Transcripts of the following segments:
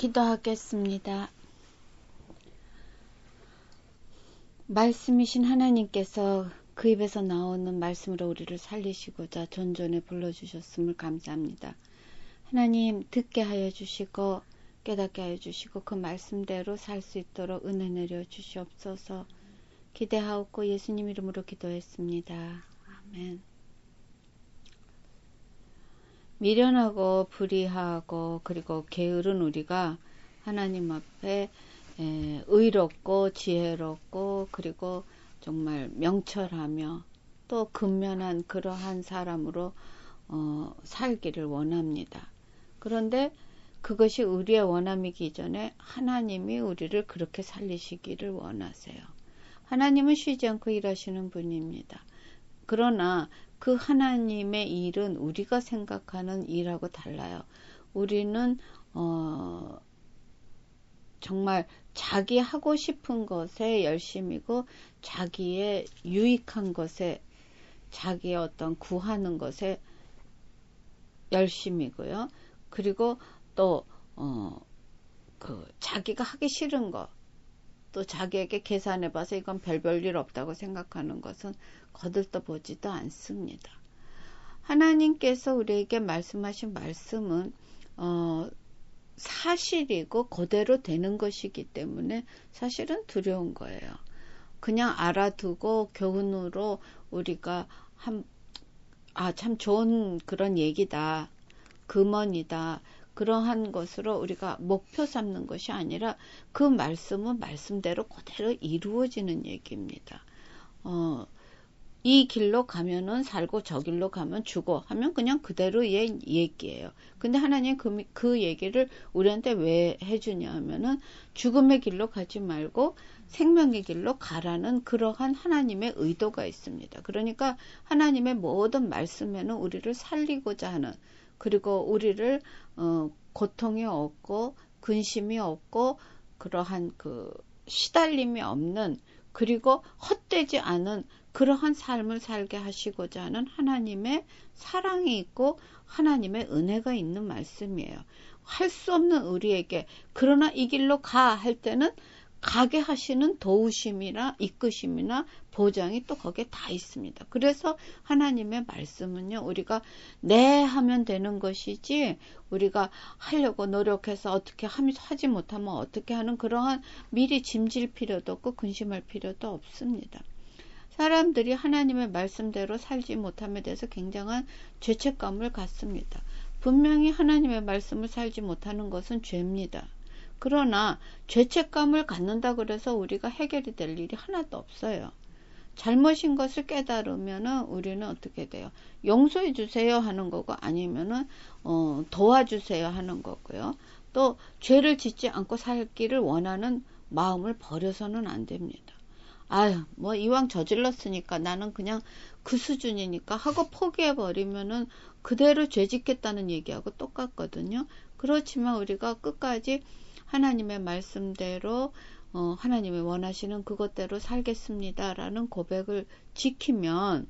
기도하겠습니다. 말씀이신 하나님께서 그 입에서 나오는 말씀으로 우리를 살리시고자 존존에 불러주셨음을 감사합니다. 하나님, 듣게 하여 주시고 깨닫게 하여 주시고 그 말씀대로 살 수 있도록 은혜 내려 주시옵소서. 기대하옵고 예수님 이름으로 기도했습니다. 아멘. 미련하고 불의하고 그리고 게으른 우리가 하나님 앞에 의롭고 지혜롭고 그리고 정말 명철하며 또 근면한 그러한 사람으로 살기를 원합니다. 그런데 그것이 우리의 원함이기 전에 하나님이 우리를 그렇게 살리시기를 원하세요. 하나님은 쉬지 않고 일하시는 분입니다. 그러나 그 하나님의 일은 우리가 생각하는 일하고 달라요. 우리는 정말 자기 하고 싶은 것에 열심이고 자기의 유익한 것에 자기의 어떤 구하는 것에 열심이고요. 그리고 또 자기가 하기 싫은 것, 또 자기에게 계산해봐서 이건 별일 없다고 생각하는 것은 거들떠보지도 않습니다. 하나님께서 우리에게 말씀하신 말씀은 사실이고 그대로 되는 것이기 때문에 사실은 두려운 거예요. 그냥 알아두고 교훈으로 우리가 참 좋은 그런 얘기다, 금언이다, 그러한 것으로 우리가 목표 삼는 것이 아니라 그 말씀은 말씀대로 그대로 이루어지는 얘기입니다. 이 길로 가면은 살고 저 길로 가면 죽어 하면 그냥 그대로의 얘기예요. 근데 하나님 그 얘기를 우리한테 왜 해주냐 하면은 죽음의 길로 가지 말고 생명의 길로 가라는 그러한 하나님의 의도가 있습니다. 그러니까 하나님의 모든 말씀에는 우리를 살리고자 하는, 그리고 우리를 고통이 없고 근심이 없고 그러한 시달림이 없는, 그리고 헛되지 않은 그러한 삶을 살게 하시고자 하는 하나님의 사랑이 있고 하나님의 은혜가 있는 말씀이에요. 할 수 없는 우리에게 그러나 이 길로 가 할 때는 가게 하시는 도우심이나 이끄심이나 보장이 또 거기에 다 있습니다. 그래서 하나님의 말씀은요, 우리가 네 하면 되는 것이지 우리가 하려고 노력해서 어떻게 하지 못하면 어떻게 하는 그러한 미리 짐질 필요도 없고 근심할 필요도 없습니다. 사람들이 하나님의 말씀대로 살지 못함에 대해서 굉장한 죄책감을 갖습니다. 분명히 하나님의 말씀을 살지 못하는 것은 죄입니다. 그러나 죄책감을 갖는다 그래서 우리가 해결이 될 일이 하나도 없어요. 잘못인 것을 깨달으면 우리는 어떻게 돼요? 용서해 주세요 하는 거고, 아니면은 도와주세요 하는 거고요. 또 죄를 짓지 않고 살기를 원하는 마음을 버려서는 안 됩니다. 이왕 저질렀으니까 나는 그냥 그 수준이니까 하고 포기해버리면은 그대로 죄 짓겠다는 얘기하고 똑같거든요. 그렇지만 우리가 끝까지 하나님의 말씀대로 하나님이 원하시는 그것대로 살겠습니다 라는 고백을 지키면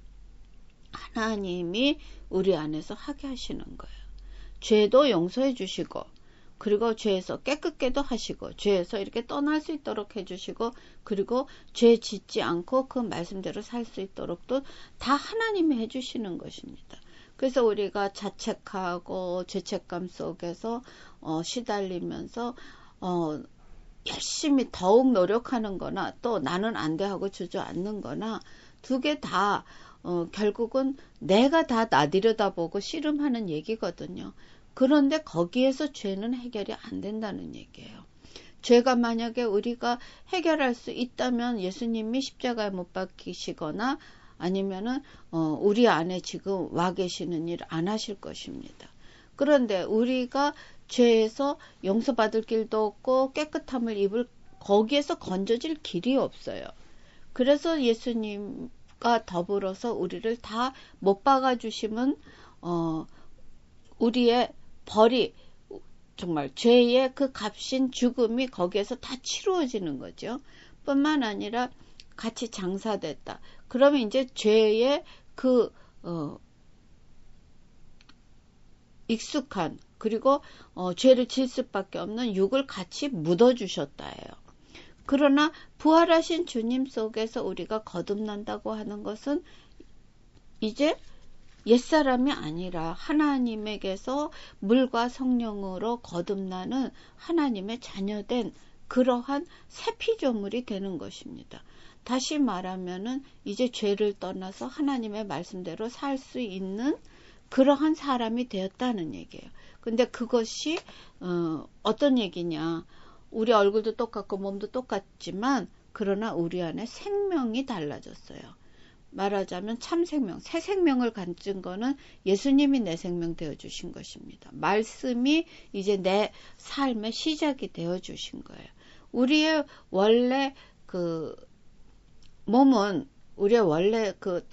하나님이 우리 안에서 하게 하시는 거예요. 죄도 용서해 주시고, 그리고 죄에서 깨끗게도 하시고, 죄에서 이렇게 떠날 수 있도록 해주시고, 그리고 죄 짓지 않고 그 말씀대로 살 수 있도록도 다 하나님이 해주시는 것입니다. 그래서 우리가 자책하고 죄책감 속에서 시달리면서 열심히 더욱 노력하는 거나 또 나는 안 돼 하고 주저앉는 거나 두 개 다 결국은 내가 다 나들여다보고 씨름하는 얘기거든요. 그런데 거기에서 죄는 해결이 안 된다는 얘기예요. 죄가 만약에 우리가 해결할 수 있다면 예수님이 십자가에 못 박히시거나 아니면은 우리 안에 지금 와 계시는 일 안 하실 것입니다. 그런데 우리가 죄에서 용서받을 길도 없고 깨끗함을 입을 거기에서 건져질 길이 없어요. 그래서 예수님과 더불어서 우리를 다 못 박아주시면 우리의 벌이 정말 죄의 그 값인 죽음이 거기에서 다 치루어지는 거죠. 뿐만 아니라 같이 장사됐다. 그러면 이제 죄의 익숙한 그리고 죄를 지을 수밖에 없는 육을 같이 묻어주셨다예요. 그러나 부활하신 주님 속에서 우리가 거듭난다고 하는 것은 이제 옛사람이 아니라 하나님에게서 물과 성령으로 거듭나는 하나님의 자녀된 그러한 새 피조물이 되는 것입니다. 다시 말하면은 이제 죄를 떠나서 하나님의 말씀대로 살 수 있는 그러한 사람이 되었다는 얘기예요. 근데 그것이 어떤 얘기냐. 우리 얼굴도 똑같고 몸도 똑같지만 그러나 우리 안에 생명이 달라졌어요. 말하자면 참 생명, 새 생명을 가진 거는 예수님이 내 생명 되어주신 것입니다. 말씀이 이제 내 삶의 시작이 되어주신 거예요. 우리의 원래 그 몸은 우리의 원래 그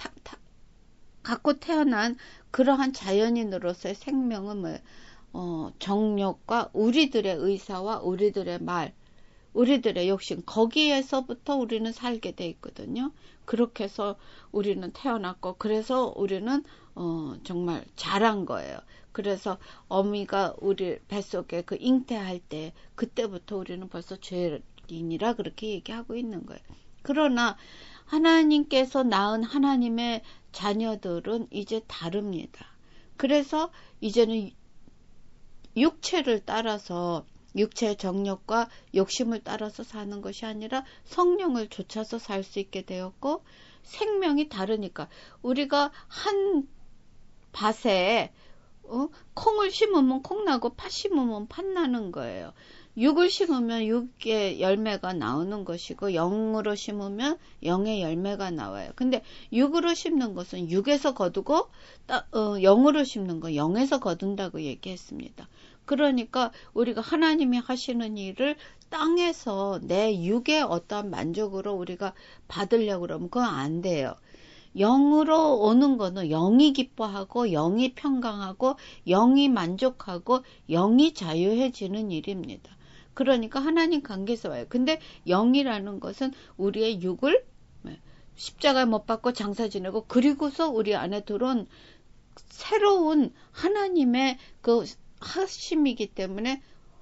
갖고 태어난 그러한 자연인으로서의 생명은 정욕과 우리들의 의사와 우리들의 말, 우리들의 욕심, 거기에서부터 우리는 살게 돼 있거든요. 그렇게 해서 우리는 태어났고, 그래서 우리는 정말 잘한 거예요. 그래서 어미가 우리 뱃속에 그 잉태할 때, 그때부터 우리는 벌써 죄인이라 그렇게 얘기하고 있는 거예요. 그러나 하나님께서 낳은 하나님의 자녀들은 이제 다릅니다. 그래서 이제는 육체를 따라서 육체의 정욕과 욕심을 따라서 사는 것이 아니라 성령을 좇아서 살 수 있게 되었고, 생명이 다르니까 우리가 한 밭에 콩을 심으면 콩 나고 팥 심으면 팥 나는 거예요. 육을 심으면 육의 열매가 나오는 것이고, 영으로 심으면 영의 열매가 나와요. 근데 육으로 심는 것은 육에서 거두고, 영으로 심는 거 영에서 거둔다고 얘기했습니다. 그러니까 우리가 하나님이 하시는 일을 땅에서 내 육의 어떠한 만족으로 우리가 받으려고 그러면 그건 안 돼요. 영으로 오는 거는 영이 기뻐하고 영이 평강하고 영이 만족하고 영이 자유해지는 일입니다. 그러니까 하나님 관계에서 와요. 근데 영이라는 것은 우리의 육을 십자가에 못 박고 장사 지내고 그리고서 우리 안에 들어온 새로운 하나님의 그 하심이기 때문에,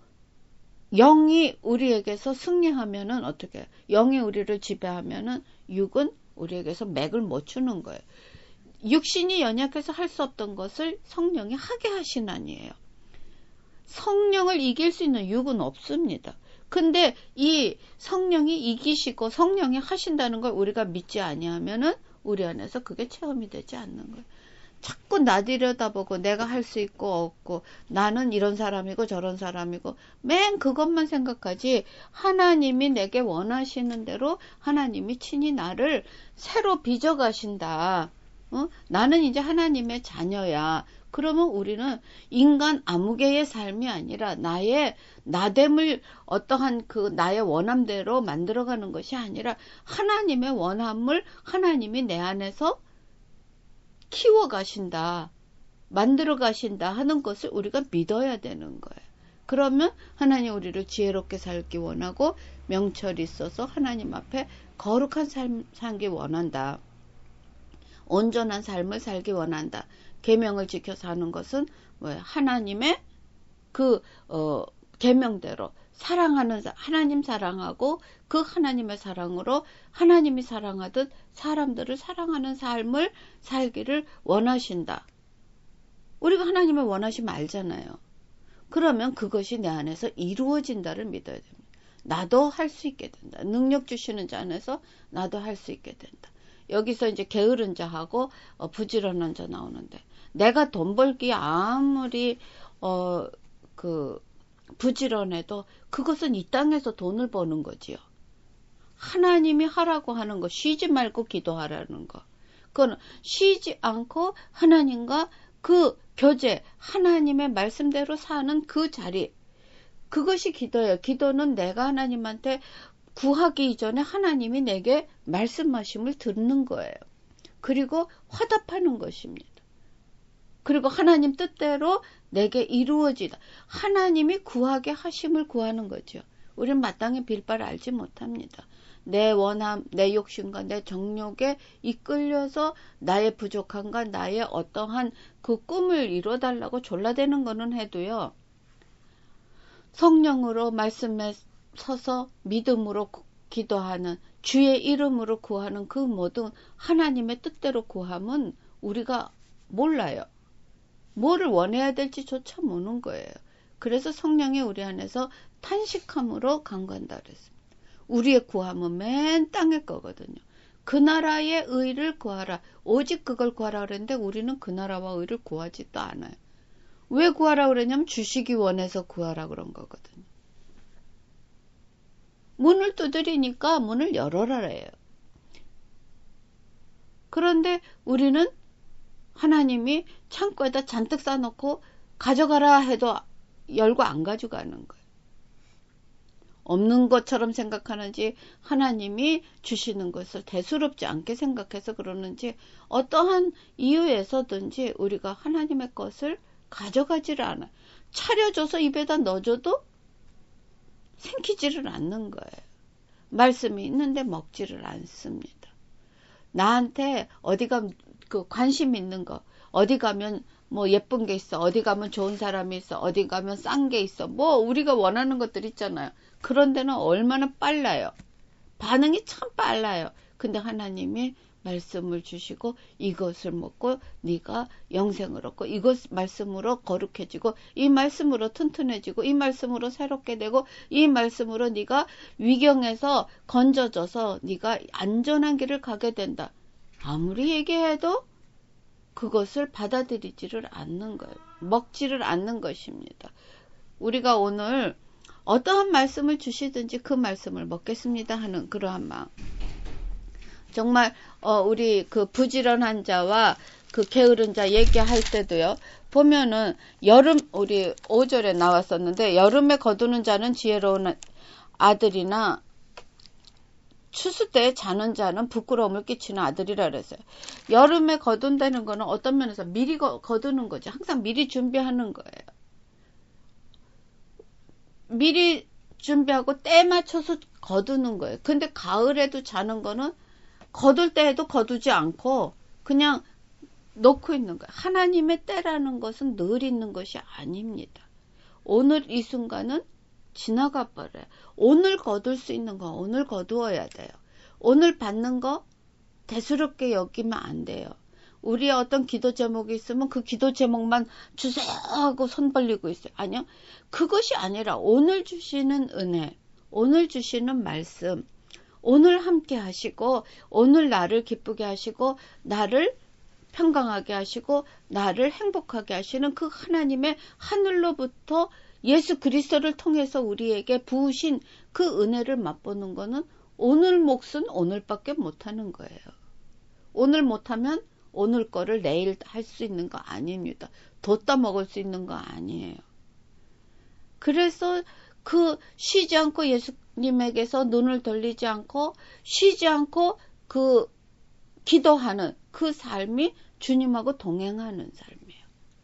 영이 우리에게서 승리하면은 어떻게 해요? 영이 우리를 지배하면은 육은 우리에게서 맥을 못 추는 거예요. 육신이 연약해서 할 수 없던 것을 성령이 하게 하시나니에요. 성령을 이길 수 있는 육은 없습니다. 근데 이 성령이 이기시고 성령이 하신다는 걸 우리가 믿지 아니하면은 우리 안에서 그게 체험이 되지 않는 거예요. 자꾸 나 들여다보고 내가 할 수 있고 없고, 나는 이런 사람이고 저런 사람이고 맨 그것만 생각하지, 하나님이 내게 원하시는 대로 하나님이 친히 나를 새로 빚어가신다. 나는 이제 하나님의 자녀야. 그러면 우리는 인간 아무개의 삶이 아니라 나의 나됨을 어떠한 그 나의 원함대로 만들어가는 것이 아니라 하나님의 원함을 하나님이 내 안에서 키워 가신다, 만들어 가신다 하는 것을 우리가 믿어야 되는 거예요. 그러면 하나님 우리를 지혜롭게 살기 원하고 명철이 있어서 하나님 앞에 거룩한 삶 살기 원한다. 온전한 삶을 살기 원한다. 계명을 지켜 사는 것은 뭐예요? 하나님의 그 계명대로 사랑하는 하나님 사랑하고 그 하나님의 사랑으로 하나님이 사랑하듯 사람들을 사랑하는 삶을 살기를 원하신다. 우리가 하나님을 원하시면 알잖아요. 그러면 그것이 내 안에서 이루어진다를 믿어야 됩니다. 나도 할 수 있게 된다. 능력 주시는 자 안에서 나도 할 수 있게 된다. 여기서 이제 게으른 자하고 부지런한 자 나오는데, 내가 돈 벌기 아무리 부지런해도 그것은 이 땅에서 돈을 버는 거지요. 하나님이 하라고 하는 거, 쉬지 말고 기도하라는 거. 그건 쉬지 않고 하나님과 그 교제, 하나님의 말씀대로 사는 그 자리. 그것이 기도예요. 기도는 내가 하나님한테 구하기 이전에 하나님이 내게 말씀하심을 듣는 거예요. 그리고 화답하는 것입니다. 그리고 하나님 뜻대로 내게 이루어지다. 하나님이 구하게 하심을 구하는 거죠. 우리는 마땅히 빌 바를 알지 못합니다. 내 원함, 내 욕심과 내 정욕에 이끌려서 나의 부족함과 나의 어떠한 그 꿈을 이뤄달라고 졸라대는 거는 해도요. 성령으로 말씀에 서서 믿음으로 기도하는 주의 이름으로 구하는 그 모든 하나님의 뜻대로 구함은 우리가 몰라요. 뭐를 원해야 될지조차 모르는 거예요. 그래서 성령이 우리 안에서 탄식함으로 강구한다 그랬습니다. 우리의 구함은 맨 땅의 거거든요. 그 나라의 의를 구하라. 오직 그걸 구하라 그랬는데 우리는 그 나라와 의를 구하지도 않아요. 왜 구하라 그러냐면 주시기 원해서 구하라 그런 거거든요. 문을 두드리니까 문을 열어라래요. 그런데 우리는 하나님이 창고에다 잔뜩 싸놓고 가져가라 해도 열고 안 가져가는 거예요. 없는 것처럼 생각하는지 하나님이 주시는 것을 대수롭지 않게 생각해서 그러는지 어떠한 이유에서든지 우리가 하나님의 것을 가져가지를 않아요. 차려줘서 입에다 넣어줘도 생기지를 않는 거예요. 말씀이 있는데 먹지를 않습니다. 나한테 어디 가면 그 관심 있는 거, 어디 가면 뭐 예쁜 게 있어, 어디 가면 좋은 사람이 있어, 어디 가면 싼 게 있어, 뭐 우리가 원하는 것들 있잖아요. 그런 데는 얼마나 빨라요. 반응이 참 빨라요. 근데 하나님이 말씀을 주시고 이것을 먹고 네가 영생을 얻고 이것 말씀으로 거룩해지고 이 말씀으로 튼튼해지고 이 말씀으로 새롭게 되고 이 말씀으로 네가 위경에서 건져져서 네가 안전한 길을 가게 된다. 아무리 얘기해도 그것을 받아들이지를 않는 거예요. 먹지를 않는 것입니다. 우리가 오늘 어떠한 말씀을 주시든지 그 말씀을 먹겠습니다 하는 그러한 마음. 정말 우리 그 부지런한 자와 그 게으른 자 얘기할 때도요. 보면은 여름 우리 5절에 나왔었는데 여름에 거두는 자는 지혜로운 아들이나 추수 때 자는 자는 부끄러움을 끼치는 아들이라 그랬어요. 여름에 거둔다는 거는 어떤 면에서 미리 거두는 거죠. 항상 미리 준비하는 거예요. 미리 준비하고 때 맞춰서 거두는 거예요. 근데 가을에도 자는 거는 거둘 때에도 거두지 않고 그냥 놓고 있는 거예요. 하나님의 때라는 것은 늘 있는 것이 아닙니다. 오늘 이 순간은 지나가 버려요. 오늘 거둘 수 있는 거 오늘 거두어야 돼요. 오늘 받는 거 대수롭게 여기면 안 돼요. 우리의 어떤 기도 제목이 있으면 그 기도 제목만 주세요 하고 손 벌리고 있어요. 아니요. 그것이 아니라 오늘 주시는 은혜, 오늘 주시는 말씀, 오늘 함께 하시고 오늘 나를 기쁘게 하시고 나를 평강하게 하시고 나를 행복하게 하시는 그 하나님의 하늘로부터 예수 그리스도를 통해서 우리에게 부으신 그 은혜를 맛보는 거는 오늘 몫은 오늘밖에 못하는 거예요. 오늘 못하면 오늘 거를 내일 할 수 있는 거 아닙니다. 뒀다 먹을 수 있는 거 아니에요. 그래서 그 쉬지 않고 예수님에게서 눈을 돌리지 않고 쉬지 않고 그 기도하는 그 삶이 주님하고 동행하는 삶이에요.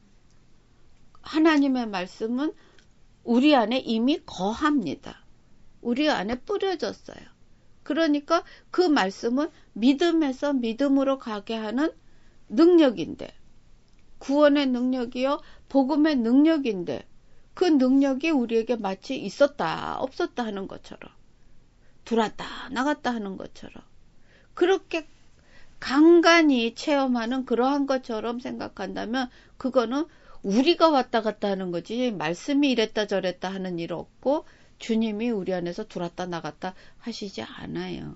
하나님의 말씀은 우리 안에 이미 거합니다. 우리 안에 뿌려졌어요. 그러니까 그 말씀은 믿음에서 믿음으로 가게 하는 능력인데 구원의 능력이요 복음의 능력인데 그 능력이 우리에게 마치 있었다 없었다 하는 것처럼 들어왔다 나갔다 하는 것처럼 그렇게 간간히 체험하는 그러한 것처럼 생각한다면 그거는 우리가 왔다 갔다 하는 거지 말씀이 이랬다 저랬다 하는 일 없고 주님이 우리 안에서 들어왔다 나갔다 하시지 않아요.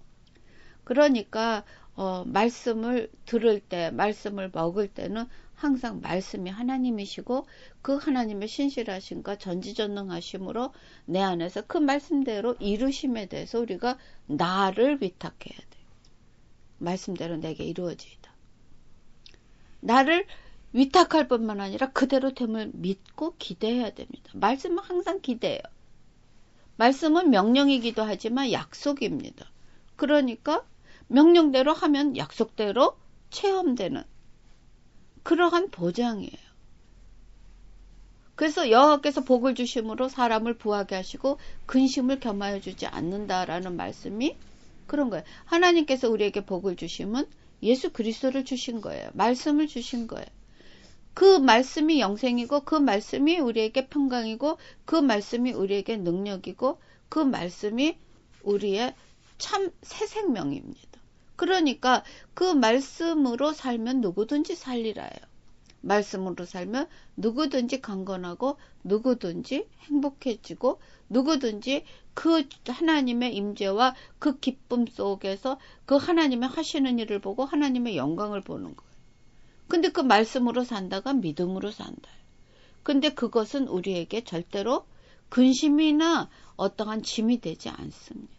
그러니까 말씀을 들을 때 말씀을 먹을 때는 항상 말씀이 하나님이시고 그 하나님의 신실하심과 전지전능하심으로 내 안에서 그 말씀대로 이루심에 대해서 우리가 나를 위탁해야 돼요. 말씀대로 내게 이루어지이다. 나를 위탁할 뿐만 아니라 그대로 됨을 믿고 기대해야 됩니다. 말씀은 항상 기대해요. 말씀은 명령이기도 하지만 약속입니다. 그러니까 명령대로 하면 약속대로 체험되는 그러한 보장이에요. 그래서 여호와께서 복을 주심으로 사람을 부하게 하시고 근심을 겸하여 주지 않는다라는 말씀이 그런 거예요. 하나님께서 우리에게 복을 주심은 예수 그리스도를 주신 거예요. 말씀을 주신 거예요. 그 말씀이 영생이고 그 말씀이 우리에게 평강이고 그 말씀이 우리에게 능력이고 그 말씀이 우리의 참 새 생명입니다. 그러니까 그 말씀으로 살면 누구든지 살리라요. 말씀으로 살면 누구든지 강건하고 누구든지 행복해지고 누구든지 그 하나님의 임재와 그 기쁨 속에서 그 하나님의 하시는 일을 보고 하나님의 영광을 보는 거예요. 근데 그 말씀으로 산다가 믿음으로 산다. 근데 그것은 우리에게 절대로 근심이나 어떠한 짐이 되지 않습니다.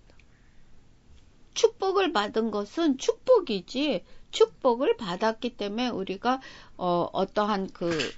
축복을 받은 것은 축복이지 축복을 받았기 때문에 우리가 어떠한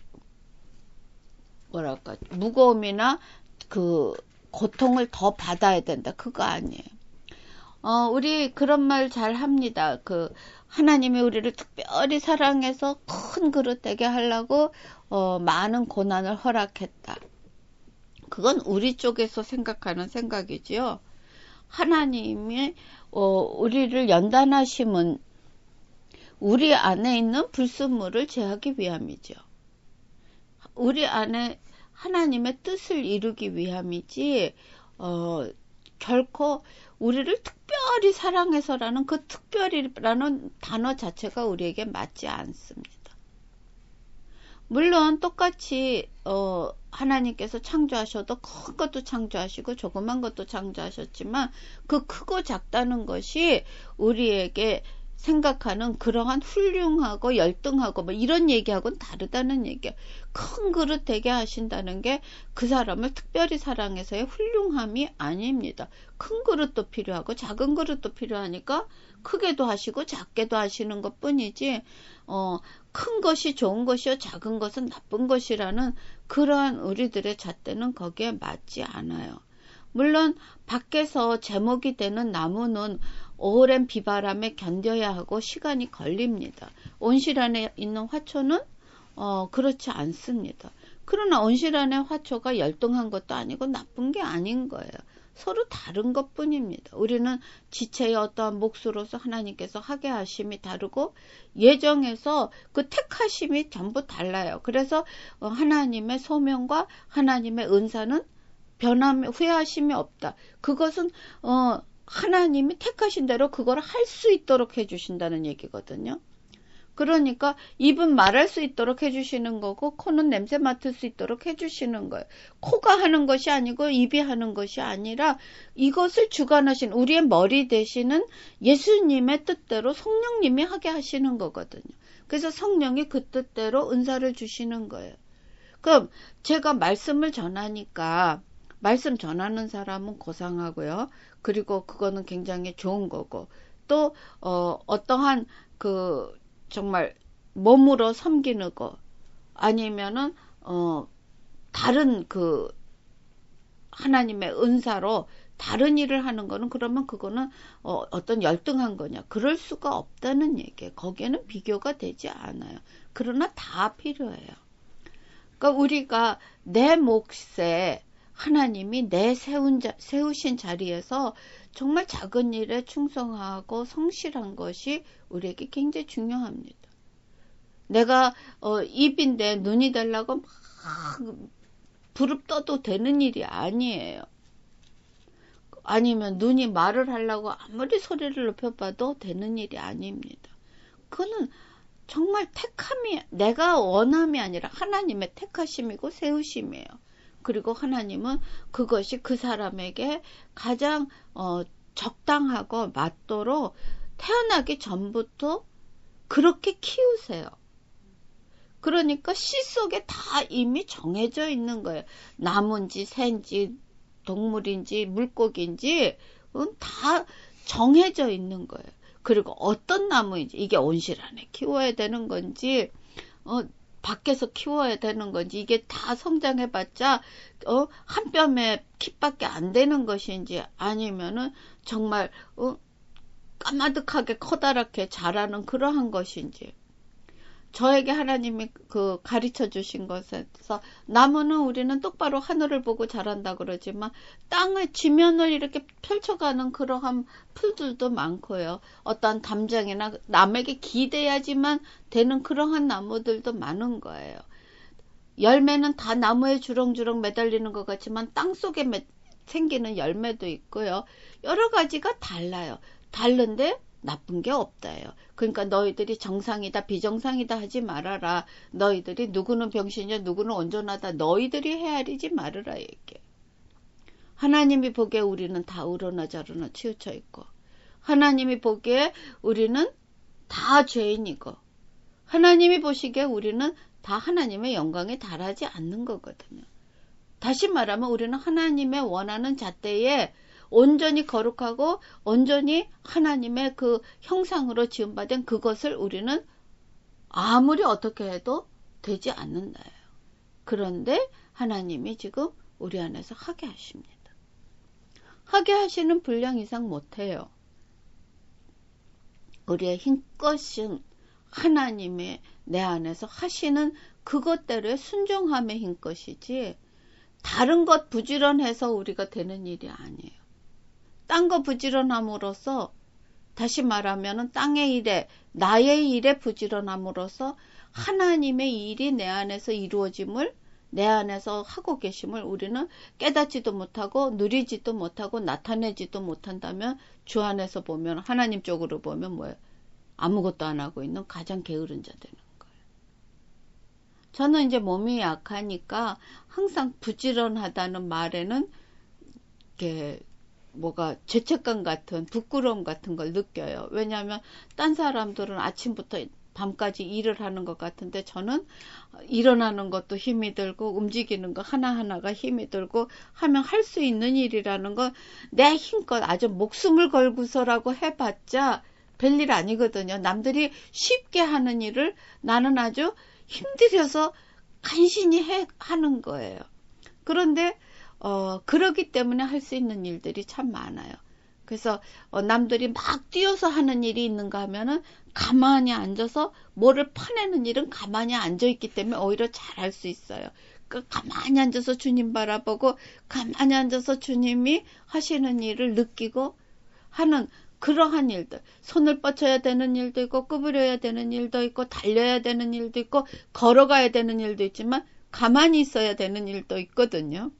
무거움이나 그 고통을 더 받아야 된다. 그거 아니에요. 우리 그런 말 잘 합니다. 하나님이 우리를 특별히 사랑해서 큰 그릇 되게 하려고 많은 고난을 허락했다. 그건 우리 쪽에서 생각하는 생각이지요. 하나님이 우리를 연단하심은 우리 안에 있는 불순물을 제하기 위함이죠. 우리 안에 하나님의 뜻을 이루기 위함이지 결코 우리를 특별히 사랑해서라는 그 특별히라는 단어 자체가 우리에게 맞지 않습니다. 물론 똑같이 하나님께서 창조하셔도 큰 것도 창조하시고 조그만 것도 창조하셨지만 그 크고 작다는 것이 우리에게 생각하는 그러한 훌륭하고 열등하고 뭐 이런 얘기하고는 다르다는 얘기야. 큰 그릇 되게 하신다는 게 그 사람을 특별히 사랑해서의 훌륭함이 아닙니다. 큰 그릇도 필요하고 작은 그릇도 필요하니까 크게도 하시고 작게도 하시는 것 뿐이지 큰 것이 좋은 것이요 작은 것은 나쁜 것이라는 그러한 우리들의 잣대는 거기에 맞지 않아요. 물론 밖에서 제목이 되는 나무는 오랜 비바람에 견뎌야 하고 시간이 걸립니다. 온실 안에 있는 화초는 그렇지 않습니다. 그러나 온실 안에 화초가 열등한 것도 아니고 나쁜 게 아닌 거예요. 서로 다른 것 뿐입니다. 우리는 지체의 어떠한 몫으로서 하나님께서 하게 하심이 다르고 예정에서 그 택하심이 전부 달라요. 그래서 하나님의 소명과 하나님의 은사는 후회하심이 없다. 그것은 하나님이 택하신 대로 그걸 할 수 있도록 해주신다는 얘기거든요. 그러니까 입은 말할 수 있도록 해주시는 거고 코는 냄새 맡을 수 있도록 해주시는 거예요. 코가 하는 것이 아니고 입이 하는 것이 아니라 이것을 주관하신 우리의 머리 되시는 예수님의 뜻대로 성령님이 하게 하시는 거거든요. 그래서 성령이 그 뜻대로 은사를 주시는 거예요. 그럼 제가 말씀을 전하니까 말씀 전하는 사람은 고상하고요. 그리고 그거는 굉장히 좋은 거고 또 어떠한 정말 몸으로 섬기는 거 아니면은 다른 하나님의 은사로 다른 일을 하는 거는 그러면 그거는 어떤 열등한 거냐 그럴 수가 없다는 얘기예요. 거기에는 비교가 되지 않아요. 그러나 다 필요해요. 그러니까 우리가 내 몫에 하나님이 세우신 자리에서 정말 작은 일에 충성하고 성실한 것이 우리에게 굉장히 중요합니다. 내가 입인데 눈이 되려고 막 부릅 떠도 되는 일이 아니에요. 아니면 눈이 말을 하려고 아무리 소리를 높여봐도 되는 일이 아닙니다. 그거는 정말 택함이 내가 원함이 아니라 하나님의 택하심이고 세우심이에요. 그리고 하나님은 그것이 그 사람에게 가장 적당하고 맞도록 태어나기 전부터 그렇게 키우세요. 그러니까 씨 속에 다 이미 정해져 있는 거예요. 나무인지 새인지 동물인지 물고기인지 다 정해져 있는 거예요. 그리고 어떤 나무인지 이게 온실 안에 키워야 되는 건지 밖에서 키워야 되는 건지 이게 다 성장해봤자 한 뼘의 킷밖에 안 되는 것인지 아니면은 정말 까마득하게 커다랗게 자라는 그러한 것인지 저에게 하나님이 가르쳐 주신 것에서 나무는 우리는 똑바로 하늘을 보고 자란다 그러지만 땅의 지면을 이렇게 펼쳐가는 그러한 풀들도 많고요. 어떠한 담장이나 남에게 기대야지만 되는 그러한 나무들도 많은 거예요. 열매는 다 나무에 주렁주렁 매달리는 것 같지만 땅속에 생기는 열매도 있고요. 여러 가지가 달라요. 다른데 나쁜 게 없다예요. 그러니까 너희들이 정상이다 비정상이다 하지 말아라. 너희들이 누구는 병신이야 누구는 온전하다. 너희들이 헤아리지 말으라 얘기해. 하나님이 보기에 우리는 다 우러나 저러나 치우쳐 있고 하나님이 보기에 우리는 다 죄인이고 하나님이 보시기에 우리는 다 하나님의 영광에 달하지 않는 거거든요. 다시 말하면 우리는 하나님의 원하는 잣대에 온전히 거룩하고 온전히 하나님의 그 형상으로 지음받은 그것을 우리는 아무리 어떻게 해도 되지 않는다예요. 그런데 하나님이 지금 우리 안에서 하게 하십니다. 하게 하시는 분량 이상 못해요. 우리의 힘껏은 하나님의 내 안에서 하시는 그것대로의 순종함의 힘껏이지 다른 것 부지런해서 우리가 되는 일이 아니에요. 딴 거 부지런함으로써 다시 말하면 땅의 일에 나의 일에 부지런함으로써 하나님의 일이 내 안에서 이루어짐을 내 안에서 하고 계심을 우리는 깨닫지도 못하고 누리지도 못하고 나타내지도 못한다면 주 안에서 보면 하나님 쪽으로 보면 뭐예요? 아무것도 안 하고 있는 가장 게으른 자 되는 거예요. 저는 이제 몸이 약하니까 항상 부지런하다는 말에는 이렇게 뭐가 죄책감 같은 부끄러움 같은 걸 느껴요. 왜냐하면 딴 사람들은 아침부터 밤까지 일을 하는 것 같은데 저는 일어나는 것도 힘이 들고 움직이는 거 하나하나가 힘이 들고 하면 할 수 있는 일이라는 건 내 힘껏 아주 목숨을 걸고서라고 해봤자 별일 아니거든요. 남들이 쉽게 하는 일을 나는 아주 힘들여서 간신히 하는 거예요. 그런데 그러기 때문에 할 수 있는 일들이 참 많아요. 그래서 남들이 막 뛰어서 하는 일이 있는가 하면은 가만히 앉아서 뭐를 파내는 일은 가만히 앉아있기 때문에 오히려 잘할 수 있어요. 가만히 앉아서 주님 바라보고 가만히 앉아서 주님이 하시는 일을 느끼고 하는 그러한 일들. 손을 뻗쳐야 되는 일도 있고 구부려야 되는 일도 있고 달려야 되는 일도 있고 걸어가야 되는 일도 있지만 가만히 있어야 되는 일도 있거든요.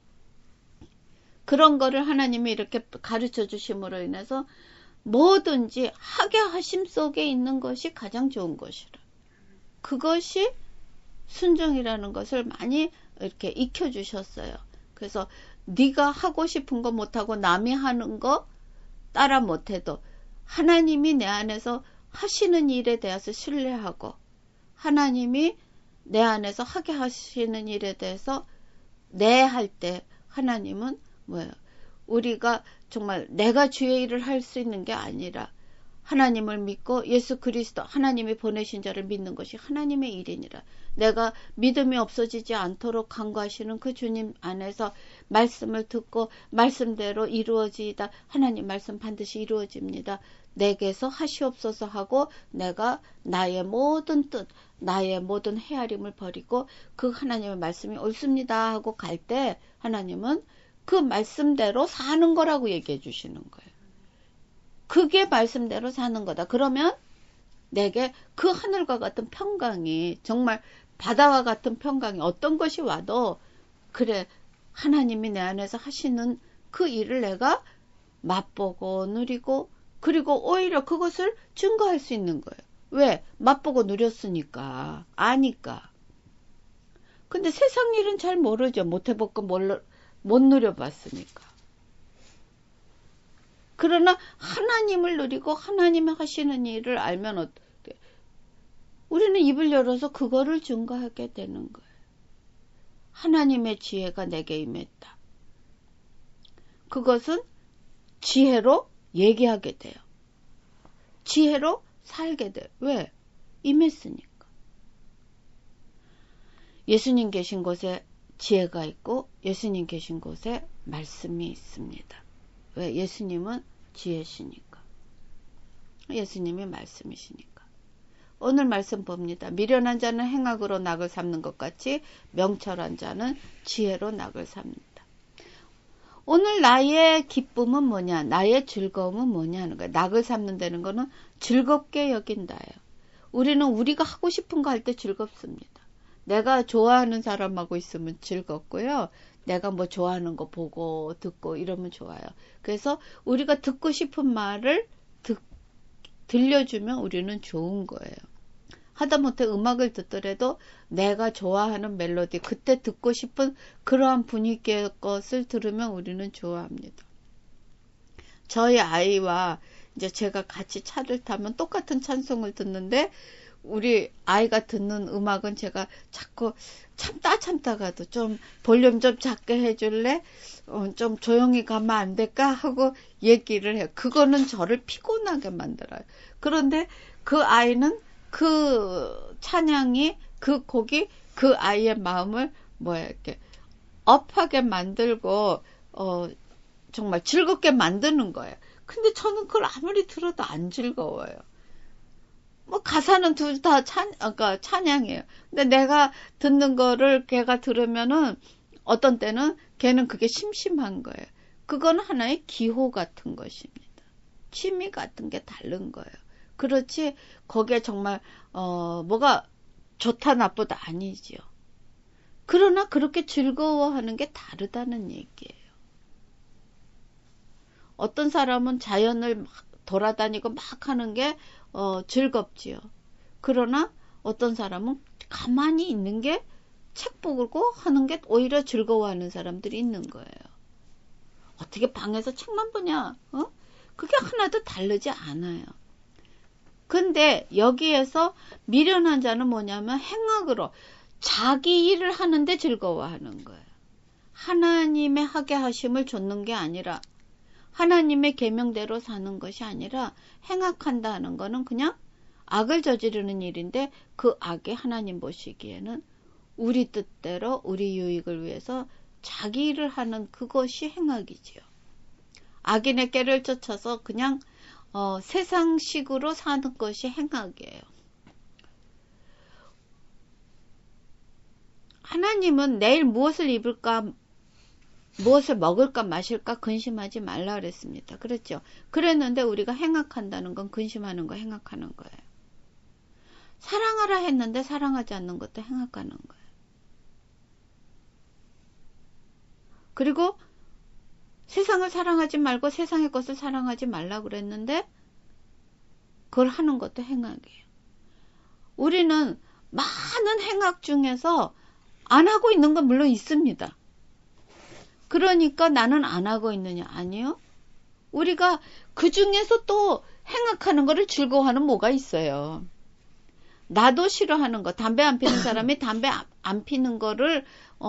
그런 거를 하나님이 이렇게 가르쳐 주심으로 인해서 뭐든지 하게 하심 속에 있는 것이 가장 좋은 것이라. 그것이 순종이라는 것을 많이 이렇게 익혀 주셨어요. 그래서 네가 하고 싶은 거 못하고 남이 하는 거 따라 못해도 하나님이 내 안에서 하시는 일에 대해서 신뢰하고 하나님이 내 안에서 하게 하시는 일에 대해서 내 할 때 하나님은 뭐예요? 우리가 정말 내가 주의 일을 할 수 있는 게 아니라 하나님을 믿고 예수 그리스도 하나님이 보내신 자를 믿는 것이 하나님의 일이니라. 내가 믿음이 없어지지 않도록 간구하시는 그 주님 안에서 말씀을 듣고 말씀대로 이루어지다. 하나님 말씀 반드시 이루어집니다. 내게서 하시옵소서 하고 내가 나의 모든 뜻, 나의 모든 헤아림을 버리고 그 하나님의 말씀이 옳습니다 하고 갈 때 하나님은 그 말씀대로 사는 거라고 얘기해 주시는 거예요. 그게 말씀대로 사는 거다. 그러면 내게 그 하늘과 같은 평강이 정말 바다와 같은 평강이 어떤 것이 와도 그래 하나님이 내 안에서 하시는 그 일을 내가 맛보고 누리고 그리고 오히려 그것을 증거할 수 있는 거예요. 왜? 맛보고 누렸으니까 아니까. 근데 세상 일은 잘 모르죠. 못 해봤고 못 누려봤으니까. 그러나 하나님을 누리고 하나님이 하시는 일을 알면 어떻게? 우리는 입을 열어서 그거를 증거하게 되는 거예요. 하나님의 지혜가 내게 임했다. 그것은 지혜로 얘기하게 돼요. 지혜로 살게 돼요. 왜? 임했으니까. 예수님 계신 곳에 지혜가 있고 예수님 계신 곳에 말씀이 있습니다. 왜? 예수님은 지혜시니까. 예수님이 말씀이시니까. 오늘 말씀 봅니다. 미련한 자는 행악으로 낙을 삼는 것 같이 명철한 자는 지혜로 낙을 삽니다. 오늘 나의 기쁨은 뭐냐? 나의 즐거움은 뭐냐 하는 거예요. 낙을 삼는다는 거는 즐겁게 여긴다예요. 우리는 우리가 하고 싶은 거 할 때 즐겁습니다. 내가 좋아하는 사람하고 있으면 즐겁고요. 내가 뭐 좋아하는 거 보고 듣고 이러면 좋아요. 그래서 우리가 듣고 싶은 말을 들려주면 우리는 좋은 거예요. 하다못해 음악을 듣더라도 내가 좋아하는 멜로디, 그때 듣고 싶은 그러한 분위기의 것을 들으면 우리는 좋아합니다. 저희 아이와 이제 제가 같이 차를 타면 똑같은 찬송을 듣는데 우리 아이가 듣는 음악은 제가 자꾸 참다가도 좀 볼륨 좀 작게 해줄래? 좀 조용히 가면 안 될까? 하고 얘기를 해요. 그거는 저를 피곤하게 만들어요. 그런데 그 아이는 그 찬양이, 그 곡이 그 아이의 마음을 이렇게 업하게 만들고, 정말 즐겁게 만드는 거예요. 근데 저는 그걸 아무리 들어도 안 즐거워요. 가사는 둘 다 찬양이에요. 근데 내가 듣는 거를 걔가 들으면은 어떤 때는 걔는 그게 심심한 거예요. 그건 하나의 기호 같은 것입니다. 취미 같은 게 다른 거예요. 그렇지, 거기에 정말, 뭐가 좋다, 나쁘다 아니지요. 그러나 그렇게 즐거워하는 게 다르다는 얘기예요. 어떤 사람은 자연을 막 돌아다니고 막 하는 게, 즐겁지요. 그러나 어떤 사람은 가만히 있는 게 책 보고 하는 게 오히려 즐거워하는 사람들이 있는 거예요. 어떻게 방에서 책만 보냐? 그게 하나도 다르지 않아요. 근데 여기에서 미련한 자는 뭐냐면 행악으로 자기 일을 하는데 즐거워하는 거예요. 하나님의 하게 하심을 좇는 게 아니라 하나님의 계명대로 사는 것이 아니라 행악한다는 거는 그냥 악을 저지르는 일인데 그 악이 하나님 보시기에는 우리 뜻대로 우리 유익을 위해서 자기 일을 하는 그것이 행악이지요. 악인의 꾀를 쫓아서 그냥 세상식으로 사는 것이 행악이에요. 하나님은 내일 무엇을 입을까, 무엇을 먹을까 마실까 근심하지 말라 그랬습니다. 그렇죠? 그랬는데 우리가 행악한다는 건 근심하는 거, 행악하는 거예요. 사랑하라 했는데 사랑하지 않는 것도 행악하는 거예요. 그리고 세상을 사랑하지 말고 세상의 것을 사랑하지 말라 그랬는데 그걸 하는 것도 행악이에요. 우리는 많은 행악 중에서 안 하고 있는 건 물론 있습니다. 그러니까 나는 안 하고 있느냐? 아니요. 우리가 그 중에서 또 행악하는 거를 즐거워하는 뭐가 있어요. 나도 싫어하는 거, 담배 안 피는 사람이 담배 안 피는 거를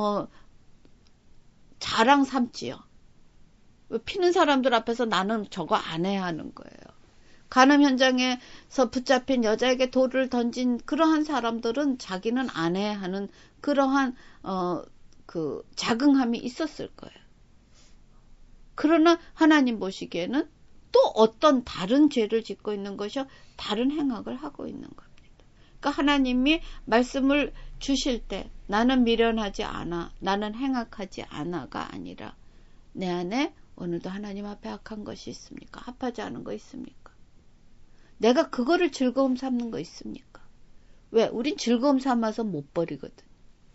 자랑 삼지요. 피는 사람들 앞에서 나는 저거 안 해야 하는 거예요. 간음 현장에서 붙잡힌 여자에게 돌을 던진 그러한 사람들은 자기는 안 해야 하는 그러한 그 자긍함이 있었을 거예요. 그러나 하나님 보시기에는 또 어떤 다른 죄를 짓고 있는 것이요, 다른 행악을 하고 있는 겁니다. 그러니까 하나님이 말씀을 주실 때 나는 미련하지 않아, 나는 행악하지 않아가 아니라 내 안에 오늘도 하나님 앞에 악한 것이 있습니까? 합하지 않은 거 있습니까? 내가 그거를 즐거움 삼는 거 있습니까? 왜? 우린 즐거움 삼아서 못 버리거든.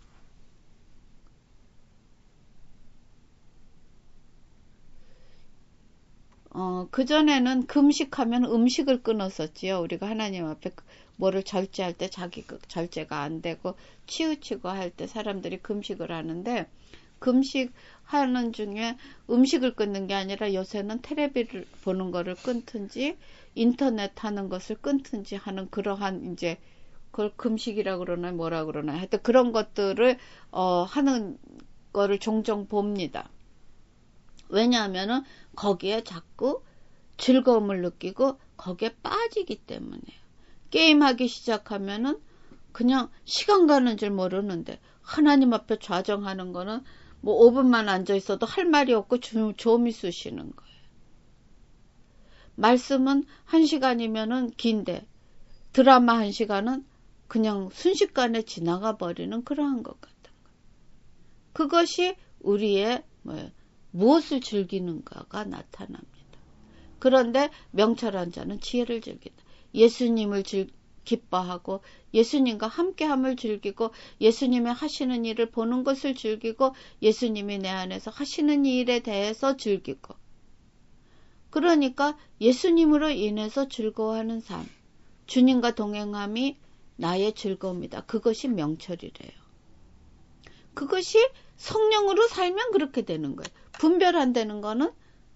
그전에는 금식하면 음식을 끊었었지요. 우리가 하나님 앞에 뭐를 절제할 때 자기 절제가 안 되고 치우치고 할 때 사람들이 금식을 하는데, 금식하는 중에 음식을 끊는 게 아니라 요새는 텔레비를 보는 거를 끊든지 인터넷 하는 것을 끊든지 하는 그러한 이제 그걸 금식이라 그러나 뭐라 그러나 하여튼 그런 것들을 하는 거를 종종 봅니다. 왜냐하면은 거기에 자꾸 즐거움을 느끼고 거기에 빠지기 때문에요. 게임하기 시작하면은 그냥 시간 가는 줄 모르는데 하나님 앞에 좌정하는 거는 뭐 5분만 앉아 있어도 할 말이 없고 좀이 쑤시는 거예요. 말씀은 1시간이면은 긴데 드라마 1시간은 그냥 순식간에 지나가 버리는 그러한 것 같은 거예요. 그것이 우리의 무엇을 즐기는가가 나타납니다. 그런데 명철한 자는 지혜를 즐긴다. 예수님을 기뻐하고 예수님과 함께함을 즐기고 예수님의 하시는 일을 보는 것을 즐기고 예수님이 내 안에서 하시는 일에 대해서 즐기고 그러니까 예수님으로 인해서 즐거워하는 삶, 주님과 동행함이 나의 즐거움이다. 그것이 명철이래요. 그것이 성령으로 살면 그렇게 되는 거예요. 분별 안 되는 거는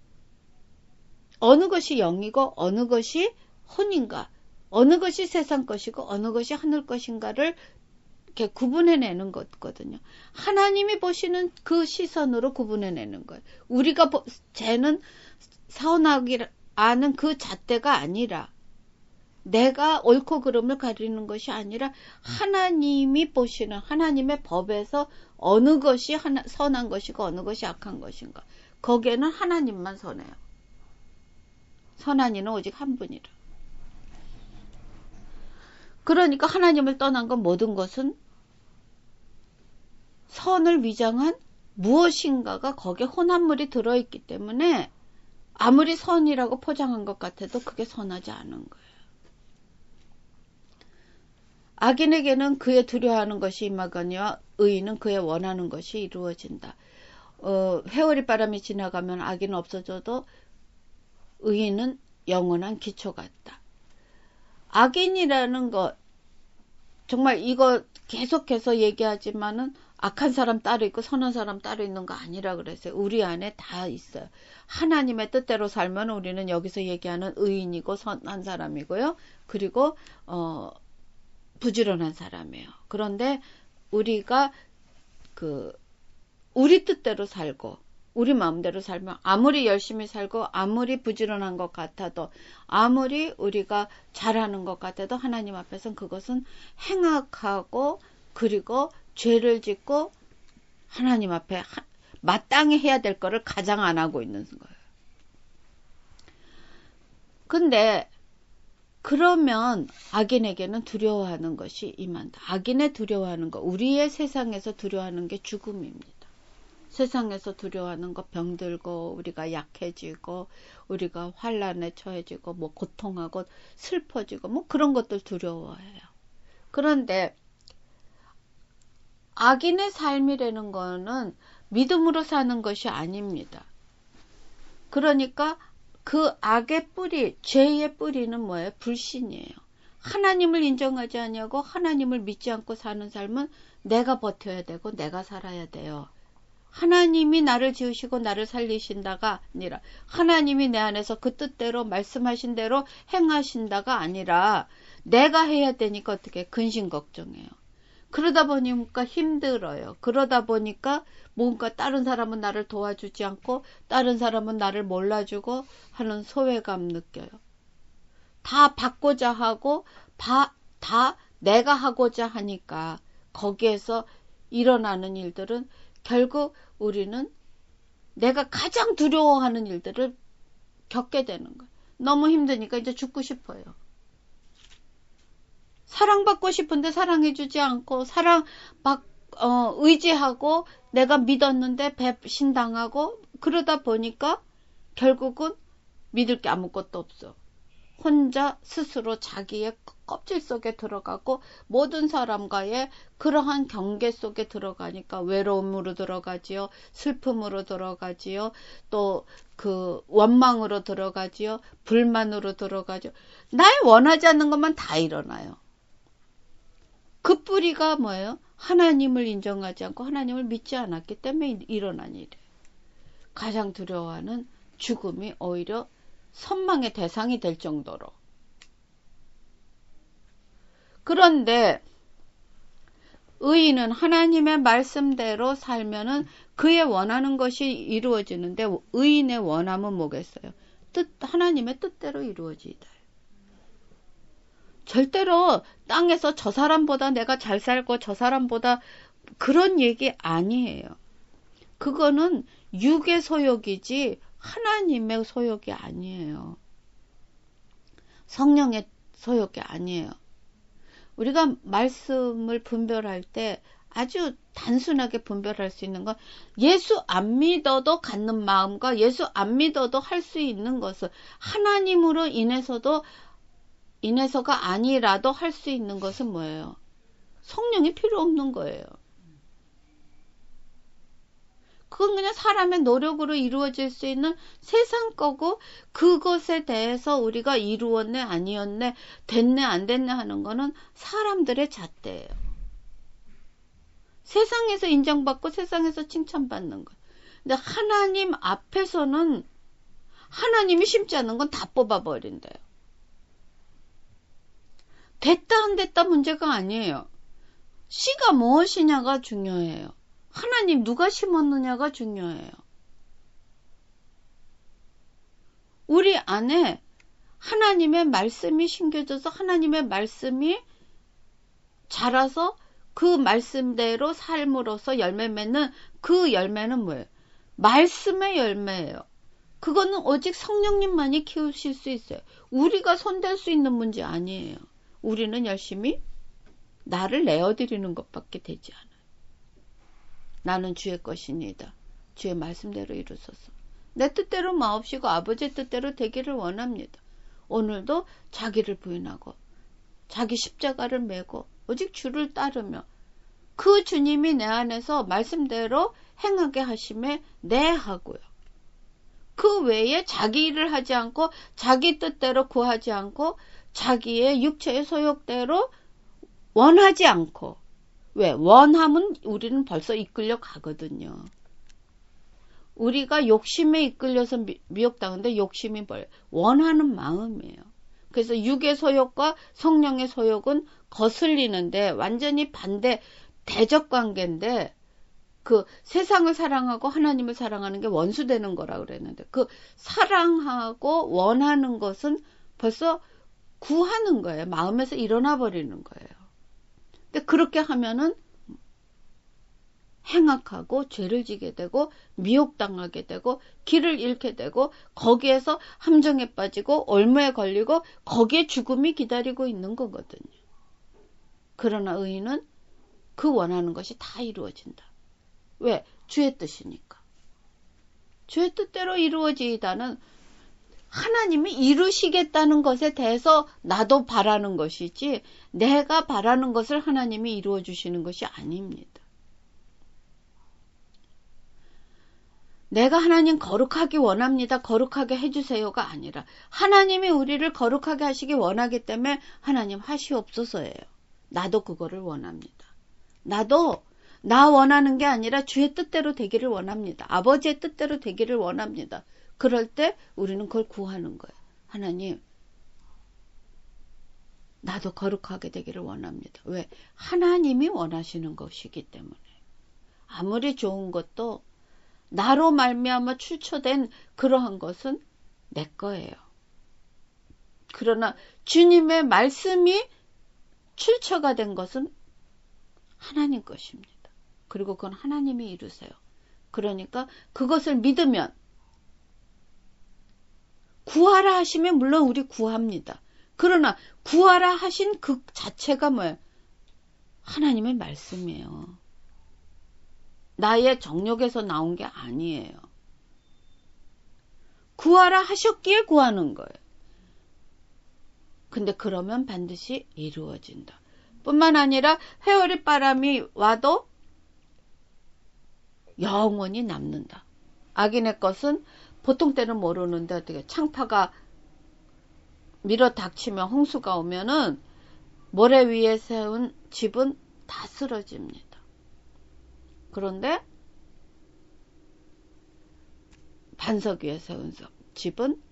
어느 것이 영이고 어느 것이 혼인가, 어느 것이 세상 것이고 어느 것이 하늘 것인가를 이렇게 구분해내는 거거든요. 하나님이 보시는 그 시선으로 구분해내는 거예요. 우리가 쟤는 선하기 아는 그 잣대가 아니라 내가 옳고 그름을 가리는 것이 아니라 하나님이 보시는 하나님의 법에서 어느 것이 선한 것이고 어느 것이 악한 것인가. 거기에는 하나님만 선해요. 선한 이는 오직 한 분이라. 그러니까 하나님을 떠난 건 모든 것은 선을 위장한 무엇인가가 거기에 혼합물이 들어있기 때문에 아무리 선이라고 포장한 것 같아도 그게 선하지 않은 거예요. 악인에게는 그의 두려워하는 것이 임하거니와 의인은 그의 원하는 것이 이루어진다. 회오리 바람이 지나가면 악인은 없어져도 의인은 영원한 기초 같다. 악인이라는 것 정말 이거 계속해서 얘기하지만은 악한 사람 따로 있고 선한 사람 따로 있는 거 아니라 그랬어요. 우리 안에 다 있어요. 하나님의 뜻대로 살면 우리는 여기서 얘기하는 의인이고 선한 사람이고요. 그리고 부지런한 사람이에요. 그런데 우리가 우리 뜻대로 살고 우리 마음대로 살면 아무리 열심히 살고 아무리 부지런한 것 같아도 아무리 우리가 잘하는 것 같아도 하나님 앞에서는 그것은 행악하고 그리고 죄를 짓고 하나님 앞에 마땅히 해야 될 거를 가장 안 하고 있는 거예요. 근데 그러면 악인에게는 두려워하는 것이 임한다. 악인의 두려워하는 것, 우리의 세상에서 두려워하는 게 죽음입니다. 세상에서 두려워하는 거 병들고 우리가 약해지고 우리가 환난에 처해지고 고통하고 슬퍼지고 그런 것들 두려워해요. 그런데 악인의 삶이라는 거는 믿음으로 사는 것이 아닙니다. 그러니까 그 악의 뿌리, 죄의 뿌리는 뭐예요? 불신이에요. 하나님을 인정하지 않냐고 하나님을 믿지 않고 사는 삶은 내가 버텨야 되고 내가 살아야 돼요. 하나님이 나를 지으시고 나를 살리신다가 아니라 하나님이 내 안에서 그 뜻대로 말씀하신 대로 행하신다가 아니라 내가 해야 되니까 어떻게 근심 걱정해요. 그러다 보니까 힘들어요. 그러다 보니까 뭔가 다른 사람은 나를 도와주지 않고 다른 사람은 나를 몰라주고 하는 소외감 느껴요. 다 받고자 하고 다 내가 하고자 하니까 거기에서 일어나는 일들은 결국 우리는 내가 가장 두려워하는 일들을 겪게 되는 거예요. 너무 힘드니까 이제 죽고 싶어요. 사랑받고 싶은데 사랑해주지 않고 의지하고 내가 믿었는데 배신당하고 그러다 보니까 결국은 믿을 게 아무것도 없어. 혼자 스스로 자기의 껍질 속에 들어가고 모든 사람과의 그러한 경계 속에 들어가니까 외로움으로 들어가지요. 슬픔으로 들어가지요. 또 원망으로 들어가지요. 불만으로 들어가죠. 나의 원하지 않는 것만 다 일어나요. 그 뿌리가 뭐예요? 하나님을 인정하지 않고 하나님을 믿지 않았기 때문에 일어난 일이에요. 가장 두려워하는 죽음이 오히려 선망의 대상이 될 정도로. 그런데 의인은 하나님의 말씀대로 살면은 그의 원하는 것이 이루어지는데 의인의 원함은 뭐겠어요? 하나님의 뜻대로 이루어지다. 절대로 땅에서 저 사람보다 내가 잘 살고 저 사람보다 그런 얘기 아니에요. 그거는 육의 소욕이지 하나님의 소욕이 아니에요. 성령의 소욕이 아니에요. 우리가 말씀을 분별할 때 아주 단순하게 분별할 수 있는 건 예수 안 믿어도 갖는 마음과 예수 안 믿어도 할 수 있는 것을 하나님으로 인해서가 아니라도 할 수 있는 것은 뭐예요? 성령이 필요 없는 거예요. 그건 그냥 사람의 노력으로 이루어질 수 있는 세상 거고 그것에 대해서 우리가 이루었네 아니었네 됐네 안 됐네 하는 거는 사람들의 잣대예요. 세상에서 인정받고 세상에서 칭찬받는 것. 근데 하나님 앞에서는 하나님이 심지 않는 건 다 뽑아버린대요. 됐다 안 됐다 문제가 아니에요. 씨가 무엇이냐가 중요해요. 하나님 누가 심었느냐가 중요해요. 우리 안에 하나님의 말씀이 심겨져서 하나님의 말씀이 자라서 그 말씀대로 삶으로서 열매 맺는 그 열매는 뭐예요? 말씀의 열매예요. 그거는 오직 성령님만이 키우실 수 있어요. 우리가 손댈 수 있는 문제 아니에요. 우리는 열심히 나를 내어드리는 것밖에 되지 않아요. 나는 주의 것이니이다. 주의 말씀대로 이루소서. 내 뜻대로 마옵시고 아버지의 뜻대로 되기를 원합니다. 오늘도 자기를 부인하고 자기 십자가를 메고 오직 주를 따르며 그 주님이 내 안에서 말씀대로 행하게 하심에 내 하고요. 그 외에 자기 일을 하지 않고 자기 뜻대로 구하지 않고 자기의 육체의 소욕대로 원하지 않고 왜? 원하면 우리는 벌써 이끌려 가거든요. 우리가 욕심에 이끌려서 미혹당하는데 욕심이 뭐예요? 원하는 마음이에요. 그래서 육의 소욕과 성령의 소욕은 거슬리는데 완전히 반대 대적 관계인데 그 세상을 사랑하고 하나님을 사랑하는 게 원수되는 거라 그랬는데 그 사랑하고 원하는 것은 벌써 구하는 거예요. 마음에서 일어나 버리는 거예요. 근데 그렇게 하면은 행악하고 죄를 지게 되고 미혹당하게 되고 길을 잃게 되고 거기에서 함정에 빠지고 올무에 걸리고 거기에 죽음이 기다리고 있는 거거든요. 그러나 의인은 그 원하는 것이 다 이루어진다. 왜? 주의 뜻이니까. 주의 뜻대로 이루어지다는 하나님이 이루시겠다는 것에 대해서 나도 바라는 것이지 내가 바라는 것을 하나님이 이루어 주시는 것이 아닙니다. 내가 하나님 거룩하기 원합니다. 거룩하게 해주세요가 아니라 하나님이 우리를 거룩하게 하시기 원하기 때문에 하나님 하시옵소서예요. 나도 그거를 원합니다. 나도 나 원하는 게 아니라 주의 뜻대로 되기를 원합니다. 아버지의 뜻대로 되기를 원합니다. 그럴 때 우리는 그걸 구하는 거예요. 하나님, 나도 거룩하게 되기를 원합니다. 왜? 하나님이 원하시는 것이기 때문에. 아무리 좋은 것도 나로 말미암아 출처된 그러한 것은 내 거예요. 그러나 주님의 말씀이 출처가 된 것은 하나님 것입니다. 그리고 그건 하나님이 이루세요. 그러니까 그것을 믿으면 구하라 하시면 물론 우리 구합니다. 그러나 구하라 하신 그 자체가 뭐예요? 하나님의 말씀이에요. 나의 정욕에서 나온 게 아니에요. 구하라 하셨기에 구하는 거예요. 근데 그러면 반드시 이루어진다. 뿐만 아니라 회오리 바람이 와도 영원히 남는다. 악인의 것은 보통 때는 모르는데 어떻게 창파가 밀어 닥치면 홍수가 오면은 모래 위에 세운 집은 다 쓰러집니다. 그런데 반석 위에 세운 집은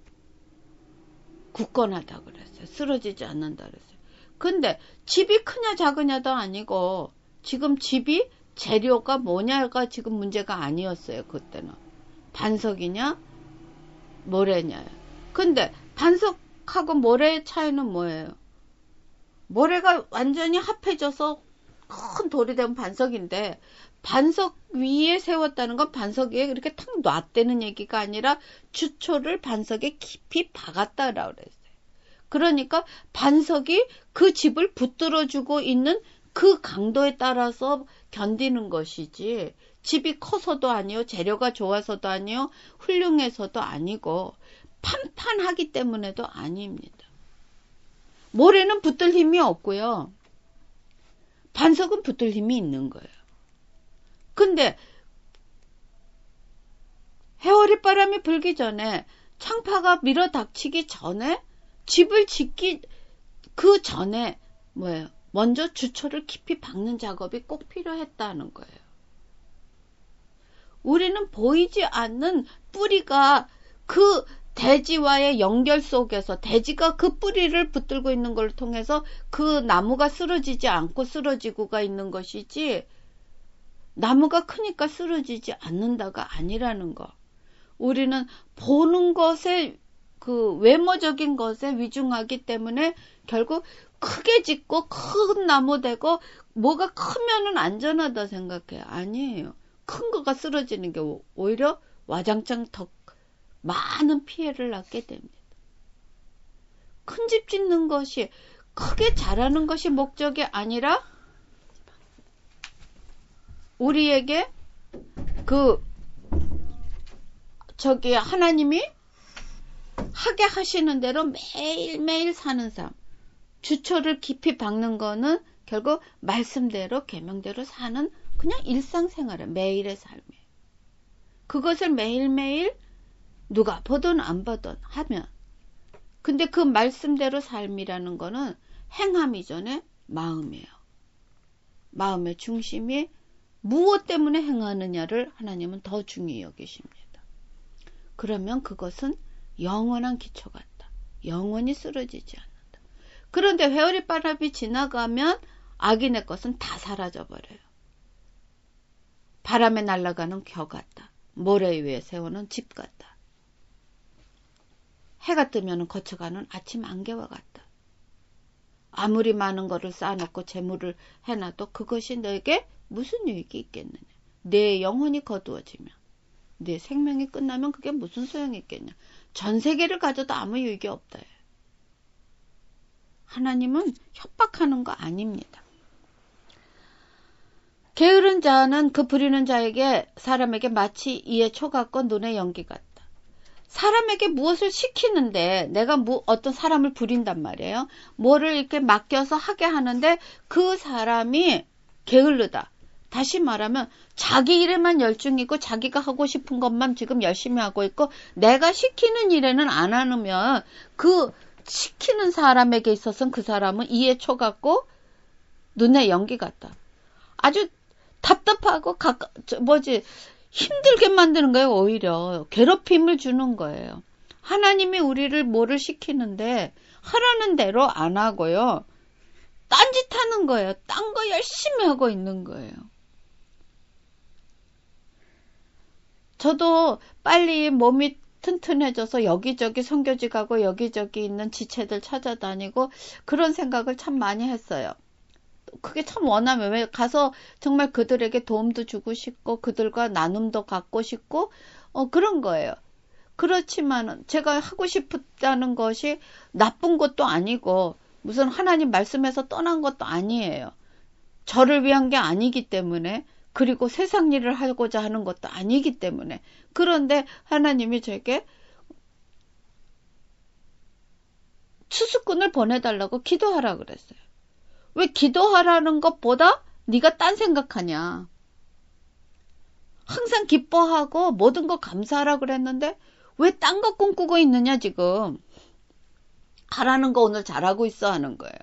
굳건하다 그랬어요. 쓰러지지 않는다 그랬어요. 근데 집이 크냐 작으냐도 아니고 지금 집이 재료가 뭐냐가 지금 문제가 아니었어요. 그때는. 반석이냐 모래냐요. 근데 반석하고 모래의 차이는 뭐예요? 모래가 완전히 합해져서 큰 돌이 된 반석인데 반석 위에 세웠다는 건 반석 위에 이렇게 탁 놨다는 얘기가 아니라 주초를 반석에 깊이 박았다라고 그랬어요. 그러니까 반석이 그 집을 붙들어주고 있는 그 강도에 따라서 견디는 것이지, 집이 커서도 아니요, 재료가 좋아서도 아니요, 훌륭해서도 아니고 판판하기 때문에도 아닙니다. 모래는 붙들 힘이 없고요, 반석은 붙들 힘이 있는 거예요. 근데 해오리 바람이 불기 전에, 창파가 밀어닥치기 전에, 집을 짓기 그 전에 뭐예요? 먼저 주초를 깊이 박는 작업이 꼭 필요했다는 거예요. 우리는 보이지 않는 뿌리가 그 대지와의 연결 속에서, 대지가 그 뿌리를 붙들고 있는 걸 통해서 그 나무가 쓰러지지 않고 쓰러지고가 있는 것이지, 나무가 크니까 쓰러지지 않는다가 아니라는 거. 우리는 보는 것에, 그 외모적인 것에 위중하기 때문에 결국 크게 짓고 큰 나무 되고 뭐가 크면은 안전하다 생각해요. 아니에요. 큰 거가 쓰러지는 게 오히려 와장창 더 많은 피해를 낳게 됩니다. 큰 집 짓는 것이, 크게 자라는 것이 목적이 아니라 우리에게 하나님이 하게 하시는 대로 매일매일 사는 삶, 주초를 깊이 박는 거는 결국 말씀대로 계명대로 사는 그냥 일상생활이에요. 매일의 삶이에요. 그것을 매일매일 누가 보든 안 보든 하면, 근데 그 말씀대로 삶이라는 거는 행함 이전에 마음이에요. 마음의 중심이 무엇 때문에 행하느냐를 하나님은 더 중요히 여기십니다. 그러면 그것은 영원한 기초 같다. 영원히 쓰러지지 않는다. 그런데 회오리 바람이 지나가면 악인의 것은 다 사라져버려요. 바람에 날아가는 겨 같다. 모래 위에 세우는 집 같다. 해가 뜨면 거쳐가는 아침 안개와 같다. 아무리 많은 거를 쌓아놓고 재물을 해놔도 그것이 너에게 무슨 유익이 있겠느냐. 내 영혼이 거두어지면, 내 생명이 끝나면 그게 무슨 소용이 있겠냐. 전 세계를 가져도 아무 유익이 없다. 하나님은 협박하는 거 아닙니다. 게으른 자는 그 부리는 자에게, 사람에게 마치 이의 초 같고 눈의 연기 같다. 사람에게 무엇을 시키는데, 내가 어떤 사람을 부린단 말이에요. 뭐를 이렇게 맡겨서 하게 하는데 그 사람이 게을르다. 다시 말하면 자기 일에만 열중이고 자기가 하고 싶은 것만 지금 열심히 하고 있고, 내가 시키는 일에는 안 하면 그 시키는 사람에게 있어서는 그 사람은 이의 초 같고 눈의 연기 같다. 아주 답답하고 힘들게 만드는 거예요. 오히려 괴롭힘을 주는 거예요. 하나님이 우리를 뭐를 시키는데 하라는 대로 안 하고요, 딴짓하는 거예요. 딴 거 열심히 하고 있는 거예요. 저도 빨리 몸이 튼튼해져서 여기저기 선교지 가고 여기저기 있는 지체들 찾아다니고 그런 생각을 참 많이 했어요. 그게 참 원하면, 왜 가서 정말 그들에게 도움도 주고 싶고 그들과 나눔도 갖고 싶고 그런 거예요. 그렇지만 제가 하고 싶다는 것이 나쁜 것도 아니고 무슨 하나님 말씀에서 떠난 것도 아니에요. 저를 위한 게 아니기 때문에, 그리고 세상 일을 하고자 하는 것도 아니기 때문에. 그런데 하나님이 제게 추수꾼을 보내달라고 기도하라 그랬어요. 왜 기도하라는 것보다 네가 딴 생각하냐. 항상 기뻐하고 모든 거 감사하라 그랬는데 왜 딴 거 꿈꾸고 있느냐 지금. 하라는 거 오늘 잘하고 있어 하는 거예요.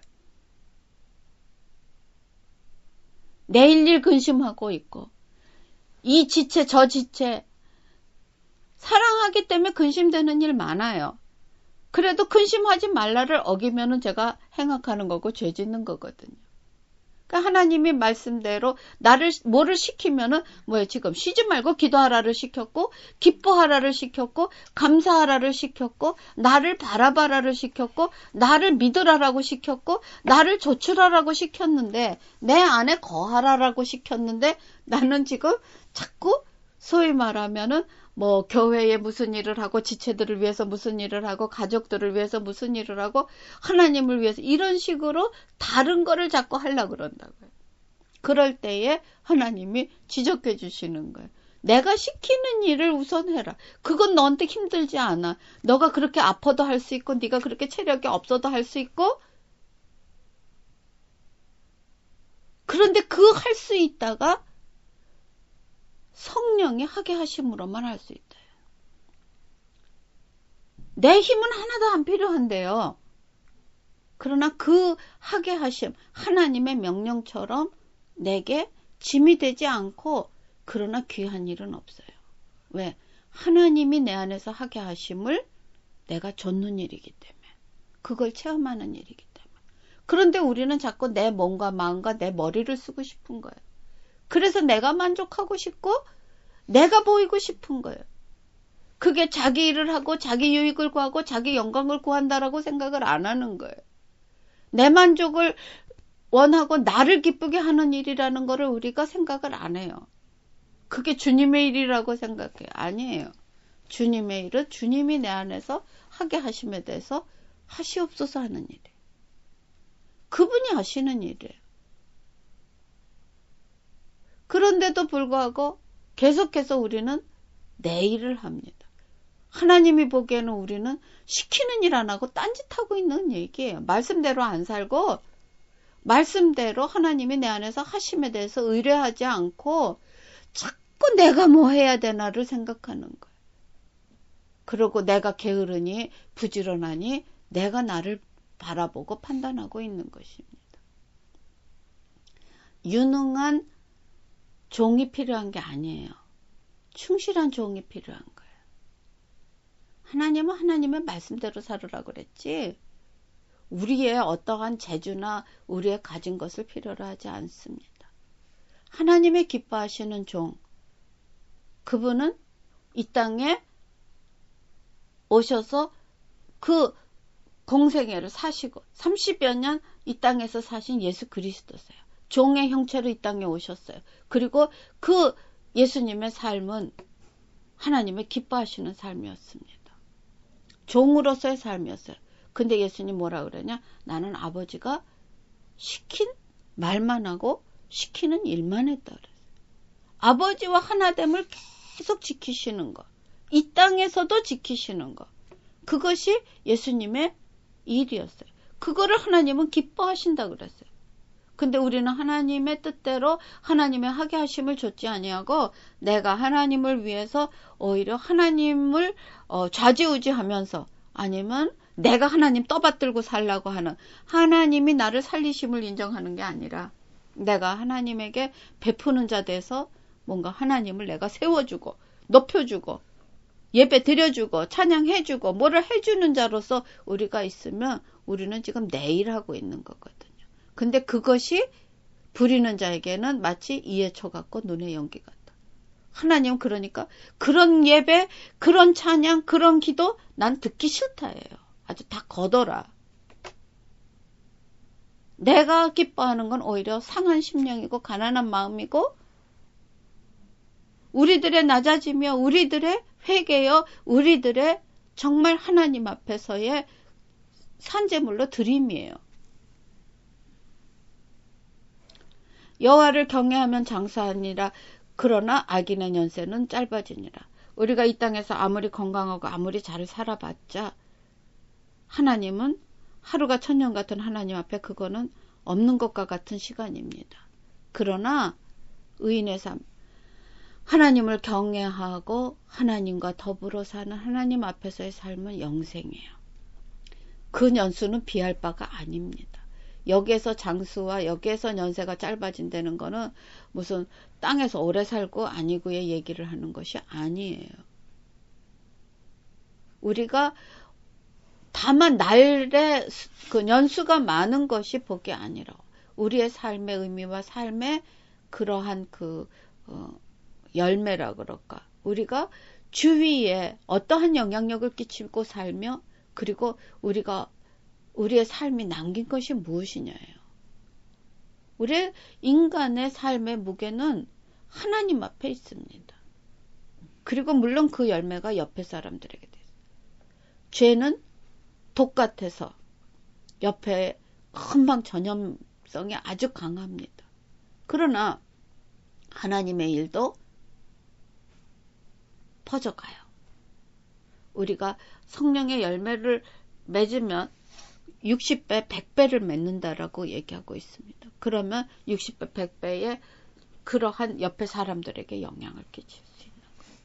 내일 일 근심하고 있고, 이 지체 저 지체 사랑하기 때문에 근심되는 일 많아요. 그래도 근심하지 말라를 어기면은 제가 행악하는 거고 죄 짓는 거거든요. 그러니까 하나님이 말씀대로 뭐를 시키면은 지금 쉬지 말고 기도하라를 시켰고, 기뻐하라를 시켰고, 감사하라를 시켰고, 나를 바라봐라를 시켰고, 나를 믿으라라고 시켰고, 나를 조출하라고 시켰는데, 내 안에 거하라라고 시켰는데, 나는 지금 자꾸 소위 말하면은 뭐 교회에 무슨 일을 하고 지체들을 위해서 무슨 일을 하고 가족들을 위해서 무슨 일을 하고 하나님을 위해서 이런 식으로 다른 거를 자꾸 하려고 그런다고요. 그럴 때에 하나님이 지적해 주시는 거예요. 내가 시키는 일을 우선 해라. 그건 너한테 힘들지 않아. 너가 그렇게 아파도 할 수 있고 네가 그렇게 체력이 없어도 할 수 있고 그런데 그 할 수 있다가 성령이 하게 하심으로만 할 수 있다. 내 힘은 하나도 안 필요한데요. 그러나 그 하게 하심, 하나님의 명령처럼 내게 짐이 되지 않고 그러나 귀한 일은 없어요. 왜? 하나님이 내 안에서 하게 하심을 내가 좇는 일이기 때문에. 그걸 체험하는 일이기 때문에. 그런데 우리는 자꾸 내 몸과 마음과 내 머리를 쓰고 싶은 거예요. 그래서 내가 만족하고 싶고 내가 보이고 싶은 거예요. 그게 자기 일을 하고 자기 유익을 구하고 자기 영광을 구한다라고 생각을 안 하는 거예요. 내 만족을 원하고 나를 기쁘게 하는 일이라는 거를 우리가 생각을 안 해요. 그게 주님의 일이라고 생각해요. 아니에요. 주님의 일은 주님이 내 안에서 하게 하심에 대해서 하시옵소서 하는 일이에요. 그분이 하시는 일이에요. 그런데도 불구하고 계속해서 우리는 내 일을 합니다. 하나님이 보기에는 우리는 시키는 일 안 하고 딴짓하고 있는 얘기예요. 말씀대로 안 살고 말씀대로 하나님이 내 안에서 하심에 대해서 의뢰하지 않고 자꾸 내가 뭐 해야 되나를 생각하는 거예요. 그리고 내가 게으르니 부지런하니 내가 나를 바라보고 판단하고 있는 것입니다. 유능한 종이 필요한 게 아니에요. 충실한 종이 필요한 거예요. 하나님은 하나님의 말씀대로 살으라고 그랬지 우리의 어떠한 재주나 우리의 가진 것을 필요로 하지 않습니다. 하나님의 기뻐하시는 종 그분은 이 땅에 오셔서 그 공생애를 사시고 30여 년 이 땅에서 사신 예수 그리스도세요. 종의 형체로 이 땅에 오셨어요. 그리고 그 예수님의 삶은 하나님의 기뻐하시는 삶이었습니다. 종으로서의 삶이었어요. 근데 예수님 뭐라 그러냐? 나는 아버지가 시킨 말만 하고 시키는 일만 했다 그랬어요. 아버지와 하나됨을 계속 지키시는 것. 이 땅에서도 지키시는 것. 그것이 예수님의 일이었어요. 그거를 하나님은 기뻐하신다 그랬어요. 근데 우리는 하나님의 뜻대로 하나님의 하게 하심을 좇지 아니하고 내가 하나님을 위해서 오히려 하나님을 좌지우지하면서 아니면 내가 하나님 떠받들고 살라고 하는 하나님이 나를 살리심을 인정하는 게 아니라 내가 하나님에게 베푸는 자 돼서 뭔가 하나님을 내가 세워주고 높여주고 예배 드려주고 찬양해주고 뭐를 해주는 자로서 우리가 있으면 우리는 지금 내 일하고 있는 거거든요. 근데 그것이 부리는 자에게는 마치 이의 초 같고 눈의 연기 같다. 하나님은 그러니까 그런 예배, 그런 찬양, 그런 기도 난 듣기 싫다예요. 아주 다 거둬라. 내가 기뻐하는 건 오히려 상한 심령이고 가난한 마음이고 우리들의 낮아지며 우리들의 회개여 우리들의 정말 하나님 앞에서의 산제물로 드림이에요. 여호와를 경외하면 장사하니라. 그러나 악인의 연세는 짧아지니라. 우리가 이 땅에서 아무리 건강하고 아무리 잘 살아봤자 하나님은 하루가 천년 같은 하나님 앞에 그거는 없는 것과 같은 시간입니다. 그러나 의인의 삶, 하나님을 경외하고 하나님과 더불어 사는 하나님 앞에서의 삶은 영생이에요. 그 연수는 비할 바가 아닙니다. 여기에서 장수와 여기에서 연세가 짧아진다는 거는 무슨 땅에서 오래 살고 아니고의 얘기를 하는 것이 아니에요. 우리가 다만 날의 그 연수가 많은 것이 복이 아니라 우리의 삶의 의미와 삶의 그러한 그 열매라 그럴까. 우리가 주위에 어떠한 영향력을 끼치고 살며 그리고 우리의 삶이 남긴 것이 무엇이냐예요. 우리의 인간의 삶의 무게는 하나님 앞에 있습니다. 그리고 물론 그 열매가 옆에 사람들에게 돼요. 죄는 독 같아서 옆에 금방 전염성이 아주 강합니다. 그러나 하나님의 일도 퍼져가요. 우리가 성령의 열매를 맺으면 60배, 100배를 맺는다라고 얘기하고 있습니다. 그러면 60배, 100배의 그러한 옆에 사람들에게 영향을 끼칠 수 있는 거예요.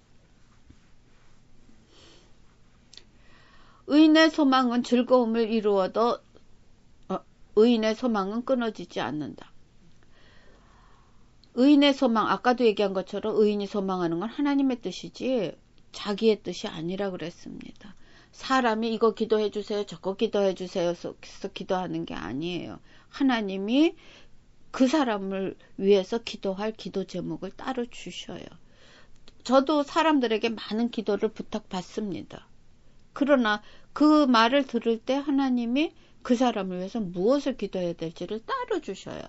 의인의 소망은 즐거움을 이루어도 의인의 소망은 끊어지지 않는다. 의인의 소망, 아까도 얘기한 것처럼 의인이 소망하는 건 하나님의 뜻이지 자기의 뜻이 아니라 그랬습니다. 사람이 이거 기도해 주세요, 저거 기도해 주세요 해서 기도하는 게 아니에요. 하나님이 그 사람을 위해서 기도할 기도 제목을 따로 주셔요. 저도 사람들에게 많은 기도를 부탁받습니다. 그러나 그 말을 들을 때 하나님이 그 사람을 위해서 무엇을 기도해야 될지를 따로 주셔요.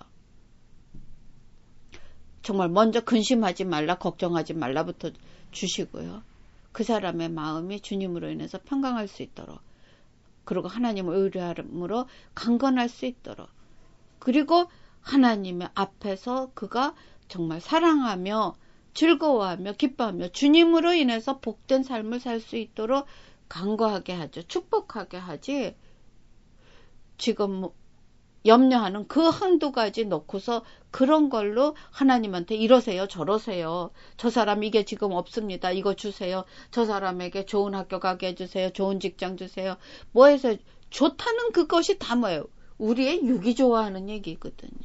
정말 먼저 근심하지 말라, 걱정하지 말라부터 주시고요. 그 사람의 마음이 주님으로 인해서 평강할 수 있도록, 그리고 하나님을 의뢰함으로 강건할 수 있도록, 그리고 하나님의 앞에서 그가 정말 사랑하며 즐거워하며 기뻐하며 주님으로 인해서 복된 삶을 살 수 있도록 간구하게 하죠. 축복하게 하지. 지금 염려하는 그 한두 가지 놓고서 그런 걸로 하나님한테 이러세요, 저러세요. 저 사람 이게 지금 없습니다. 이거 주세요. 저 사람에게 좋은 학교 가게 해주세요. 좋은 직장 주세요. 뭐 해서 좋다는 그것이 다 뭐예요? 우리의 육이 좋아하는 얘기거든요.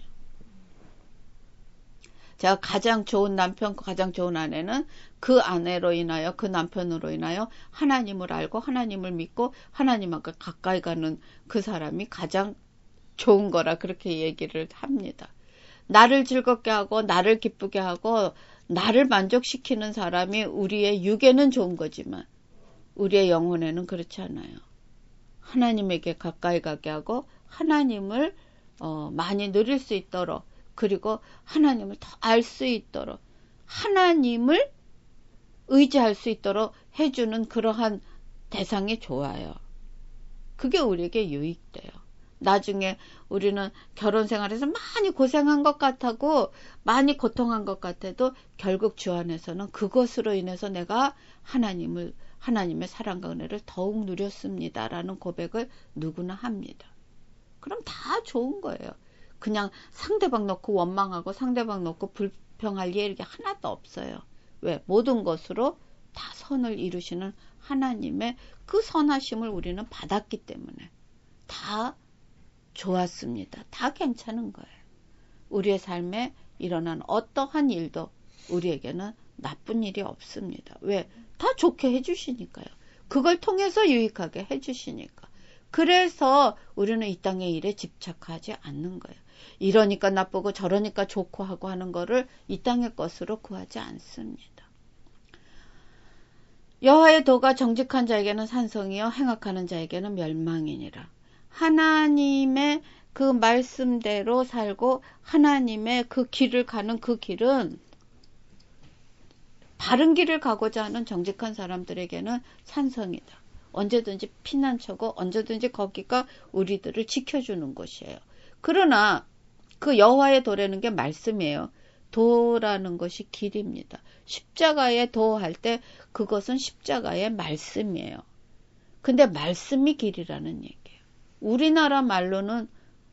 제가 가장 좋은 남편, 가장 좋은 아내는 그 아내로 인하여, 그 남편으로 인하여 하나님을 알고 하나님을 믿고 하나님하고 가까이 가는 그 사람이 가장 좋은 거라 그렇게 얘기를 합니다. 나를 즐겁게 하고 나를 기쁘게 하고 나를 만족시키는 사람이 우리의 육에는 좋은 거지만 우리의 영혼에는 그렇지 않아요. 하나님에게 가까이 가게 하고 하나님을 많이 누릴 수 있도록, 그리고 하나님을 더 알 수 있도록, 하나님을 의지할 수 있도록 해주는 그러한 대상이 좋아요. 그게 우리에게 유익돼요. 나중에 우리는 결혼 생활에서 많이 고생한 것 같고 많이 고통한 것 같아도 결국 주 안에서는 그것으로 인해서 내가 하나님의 사랑과 은혜를 더욱 누렸습니다라는 고백을 누구나 합니다. 그럼 다 좋은 거예요. 그냥 상대방 놓고 원망하고 상대방 놓고 불평할 일이 하나도 없어요. 왜? 모든 것으로 다 선을 이루시는 하나님의 그 선하심을 우리는 받았기 때문에 다 좋았습니다. 다 괜찮은 거예요. 우리의 삶에 일어난 어떠한 일도 우리에게는 나쁜 일이 없습니다. 왜? 다 좋게 해주시니까요. 그걸 통해서 유익하게 해주시니까. 그래서 우리는 이 땅의 일에 집착하지 않는 거예요. 이러니까 나쁘고 저러니까 좋고 하고 하는 거를 이 땅의 것으로 구하지 않습니다. 여호와의 도가 정직한 자에게는 산성이요 행악하는 자에게는 멸망이니라. 하나님의 그 말씀대로 살고 하나님의 그 길을 가는 그 길은 바른 길을 가고자 하는 정직한 사람들에게는 산성이다. 언제든지 피난처고 언제든지 거기가 우리들을 지켜주는 곳이에요. 그러나 그 여호와의 도라는 게 말씀이에요. 도라는 것이 길입니다. 십자가의 도 할 때 그것은 십자가의 말씀이에요. 근데 말씀이 길이라는 얘기예요. 우리나라 말로는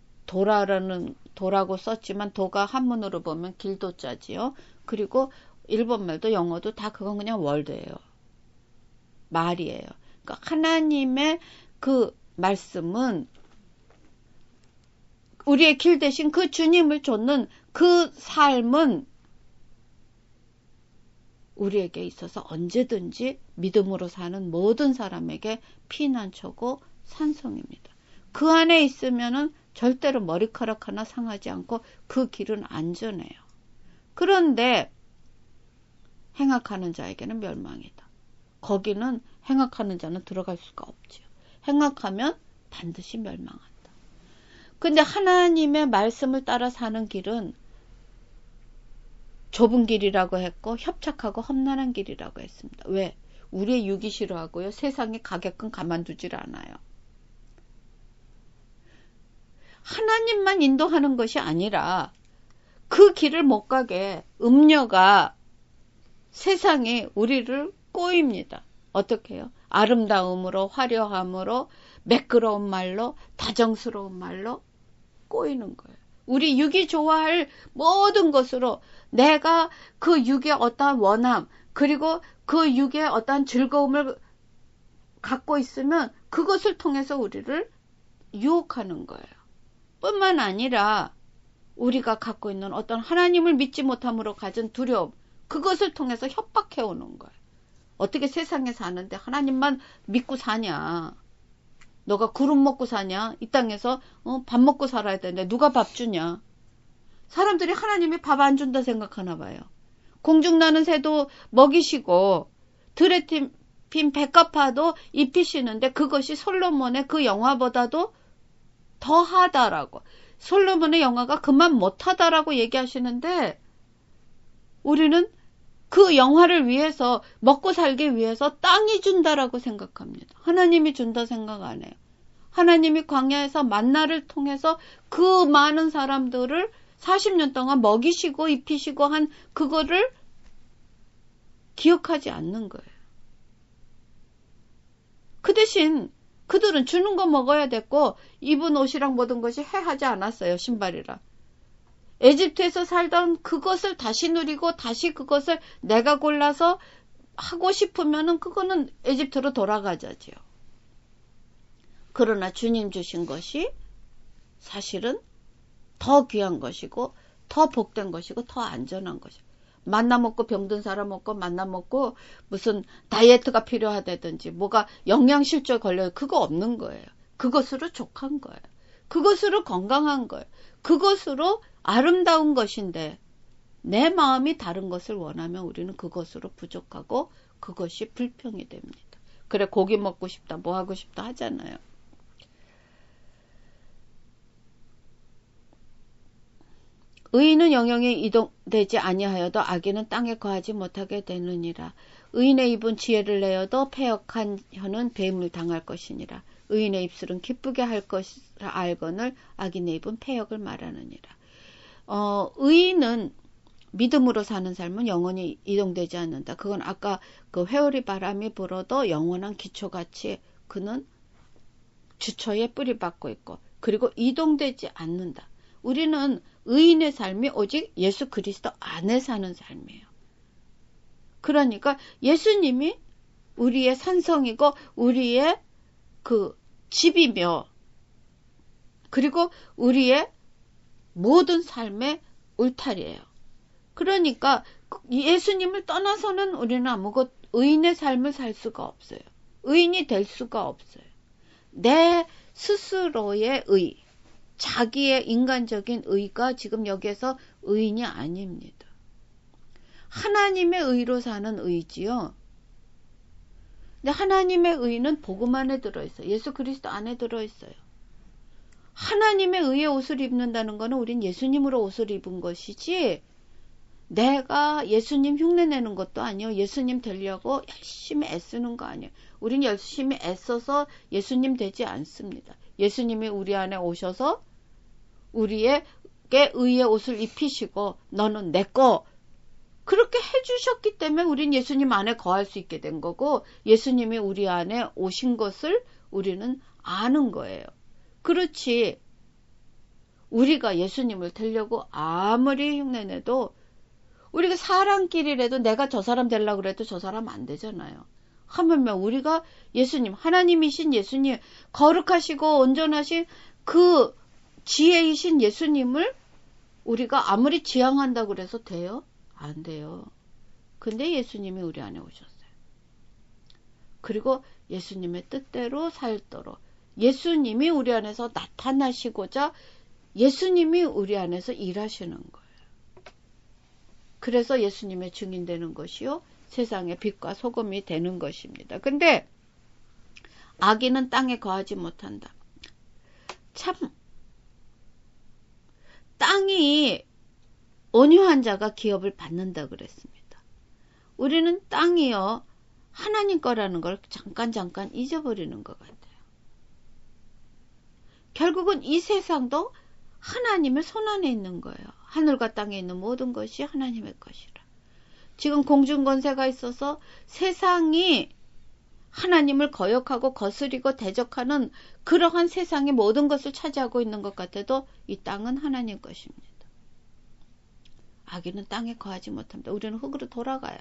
도라고 썼지만 도가 한문으로 보면 길도자지요. 그리고 일본 말도 영어도 다 그건 그냥 월드예요. 말이에요. 그러니까 하나님의 그 말씀은 우리의 길 대신 그 주님을 좇는 그 삶은 우리에게 있어서 언제든지 믿음으로 사는 모든 사람에게 피난처고 산성입니다. 그 안에 있으면은 절대로 머리카락 하나 상하지 않고 그 길은 안전해요. 그런데 행악하는 자에게는 멸망이다. 거기는 행악하는 자는 들어갈 수가 없지요. 행악하면 반드시 멸망한다. 근데 하나님의 말씀을 따라 사는 길은 좁은 길이라고 했고 협착하고 험난한 길이라고 했습니다. 왜? 우리의 육이 싫어하고요. 세상에 가게끔 가만두질 않아요. 하나님만 인도하는 것이 아니라 그 길을 못 가게 음녀가 세상에 우리를 꼬입니다. 어떻게 해요? 아름다움으로, 화려함으로, 매끄러운 말로, 다정스러운 말로 꼬이는 거예요. 우리 육이 좋아할 모든 것으로 내가 그 육의 어떠한 원함, 그리고 그 육의 어떠한 즐거움을 갖고 있으면 그것을 통해서 우리를 유혹하는 거예요. 뿐만 아니라 우리가 갖고 있는 어떤 하나님을 믿지 못함으로 가진 두려움, 그것을 통해서 협박해 오는 거예요. 어떻게 세상에 사는데 하나님만 믿고 사냐? 너가 구름 먹고 사냐? 이 땅에서 밥 먹고 살아야 되는데 누가 밥 주냐? 사람들이 하나님이 밥 안 준다 생각하나 봐요. 공중나는 새도 먹이시고 들에 핀 백합화도 입히시는데 그것이 솔로몬의 그 영화보다도 더하다라고. 솔로몬의 영화가 그만 못하다라고 얘기하시는데 우리는 그 영화를 위해서 먹고 살기 위해서 땅이 준다라고 생각합니다. 하나님이 준다 생각 안 해요. 하나님이 광야에서 만나를 통해서 그 많은 사람들을 40년 동안 먹이시고 입히시고 한 그거를 기억하지 않는 거예요. 그 대신 그들은 주는 거 먹어야 됐고 입은 옷이랑 모든 것이 해하지 않았어요. 신발이라. 에집트에서 살던 그것을 다시 누리고 다시 그것을 내가 골라서 하고 싶으면은 그거는 에집트로 돌아가자지요. 그러나 주님 주신 것이 사실은 더 귀한 것이고 더 복된 것이고 더 안전한 것이고 만나 먹고 병든 사람 먹고 만나 먹고 무슨 다이어트가 필요하다든지 뭐가 영양실조에 걸려요. 그거 없는 거예요. 그것으로 족한 거예요. 그것으로 건강한 거예요. 그것으로 아름다운 것인데 내 마음이 다른 것을 원하면 우리는 그것으로 부족하고 그것이 불평이 됩니다. 그래 고기 먹고 싶다 뭐 하고 싶다 하잖아요. 의인은 영영에 이동되지 아니하여도 악인은 땅에 거하지 못하게 되느니라. 의인의 입은 지혜를 내어도 패역한 혀는 배임을 당할 것이니라. 의인의 입술은 기쁘게 할 것이라 알거늘 악인의 입은 패역을 말하느니라. 의인은 믿음으로 사는 삶은 영원히 이동되지 않는다. 그건 아까 그 회오리 바람이 불어도 영원한 기초같이 그는 주처에 뿌리박고 있고 그리고 이동되지 않는다. 우리는 의인의 삶이 오직 예수 그리스도 안에 사는 삶이에요. 그러니까 예수님이 우리의 산성이고 우리의 그 집이며 그리고 우리의 모든 삶의 울타리예요. 그러니까 예수님을 떠나서는 우리는 아무것도 의인의 삶을 살 수가 없어요. 의인이 될 수가 없어요. 내 스스로의 의, 자기의 인간적인 의가 지금 여기에서 의인이 아닙니다. 하나님의 의로 사는 의지요. 근데 하나님의 의는 복음 안에 들어있어요. 예수 그리스도 안에 들어있어요. 하나님의 의의 옷을 입는다는 것은 우린 예수님으로 옷을 입은 것이지 내가 예수님 흉내내는 것도 아니요. 예수님 되려고 열심히 애쓰는 거 아니에요. 우린 열심히 애써서 예수님 되지 않습니다. 예수님이 우리 안에 오셔서 우리에게 의의 옷을 입히시고 너는 내 거 그렇게 해주셨기 때문에 우린 예수님 안에 거할 수 있게 된 거고 예수님이 우리 안에 오신 것을 우리는 아는 거예요. 그렇지 우리가 예수님을 되려고 아무리 흉내내도 우리가 사람끼리라도 내가 저 사람 되려고 그래도 저 사람 안 되잖아요. 하물며 우리가 예수님 하나님이신 예수님 거룩하시고 온전하신 그 지혜이신 예수님을 우리가 아무리 지향한다고 그래서 돼요? 안 돼요. 근데 예수님이 우리 안에 오셨어요. 그리고 예수님의 뜻대로 살도록 예수님이 우리 안에서 나타나시고자 예수님이 우리 안에서 일하시는 거예요. 그래서 예수님의 증인 되는 것이요. 세상의 빛과 소금이 되는 것입니다. 근데 악인은 땅에 거하지 못한다. 참 땅이 온유한 자가 기업을 받는다 그랬습니다. 우리는 땅이요, 하나님 거라는 걸 잠깐 잊어버리는 것 같아요. 결국은 이 세상도 하나님의 손안에 있는 거예요. 하늘과 땅에 있는 모든 것이 하나님의 것이라. 지금 공중권세가 있어서 세상이 하나님을 거역하고 거스리고 대적하는 그러한 세상의 모든 것을 차지하고 있는 것 같아도 이 땅은 하나님 것입니다. 악인은 땅에 거하지 못합니다. 우리는 흙으로 돌아가요.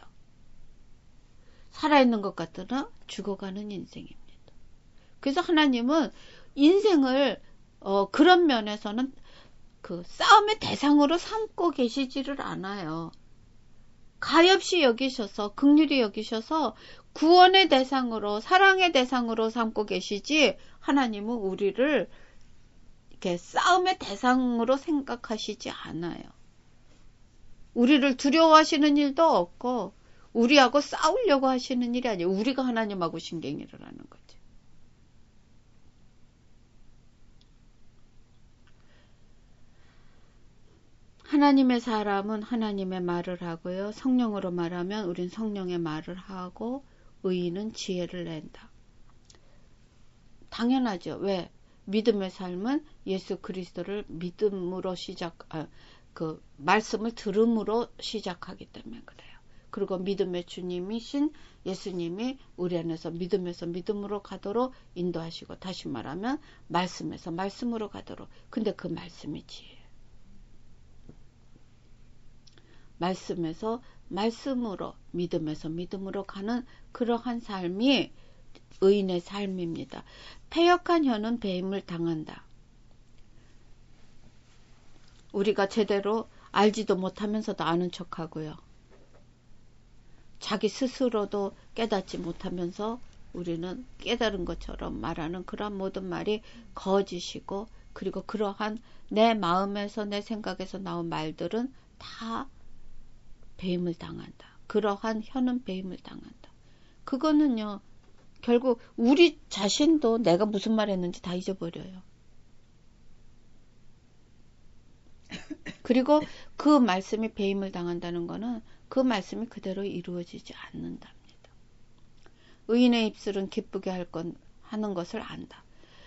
살아있는 것 같으나 죽어가는 인생입니다. 그래서 하나님은 인생을 그런 면에서는 그 싸움의 대상으로 삼고 계시지를 않아요. 가엾이 여기셔서, 긍휼히 여기셔서 구원의 대상으로, 사랑의 대상으로 삼고 계시지, 하나님은 우리를 이렇게 싸움의 대상으로 생각하시지 않아요. 우리를 두려워하시는 일도 없고 우리하고 싸우려고 하시는 일이 아니에요. 우리가 하나님하고 신경질을 하는 거죠. 하나님의 사람은 하나님의 말을 하고요. 성령으로 말하면 우린 성령의 말을 하고, 의인은 지혜를 낸다. 당연하죠. 왜? 믿음의 삶은 예수 그리스도를 믿음으로 그 말씀을 들음으로 시작하기 때문에 그래요. 그리고 믿음의 주님이신 예수님이 우리 안에서 믿음에서 믿음으로 가도록 인도하시고, 다시 말하면 말씀에서 말씀으로 가도록. 근데 그 말씀이 지혜예요. 말씀에서 말씀으로, 믿음에서 믿음으로 가는 그러한 삶이 의인의 삶입니다. 패역한 혀는 배임을 당한다. 우리가 제대로 알지도 못하면서도 아는 척하고요. 자기 스스로도 깨닫지 못하면서 우리는 깨달은 것처럼 말하는 그러한 모든 말이 거짓이고, 그리고 그러한 내 마음에서, 내 생각에서 나온 말들은 다 배임을 당한다. 그러한 혀는 배임을 당한다. 그거는요, 결국 우리 자신도 내가 무슨 말 했는지 다 잊어버려요. 그리고 그 말씀이 배임을 당한다는 거는 그 말씀이 그대로 이루어지지 않는답니다. 의인의 입술은 기쁘게 하는 것을 안다.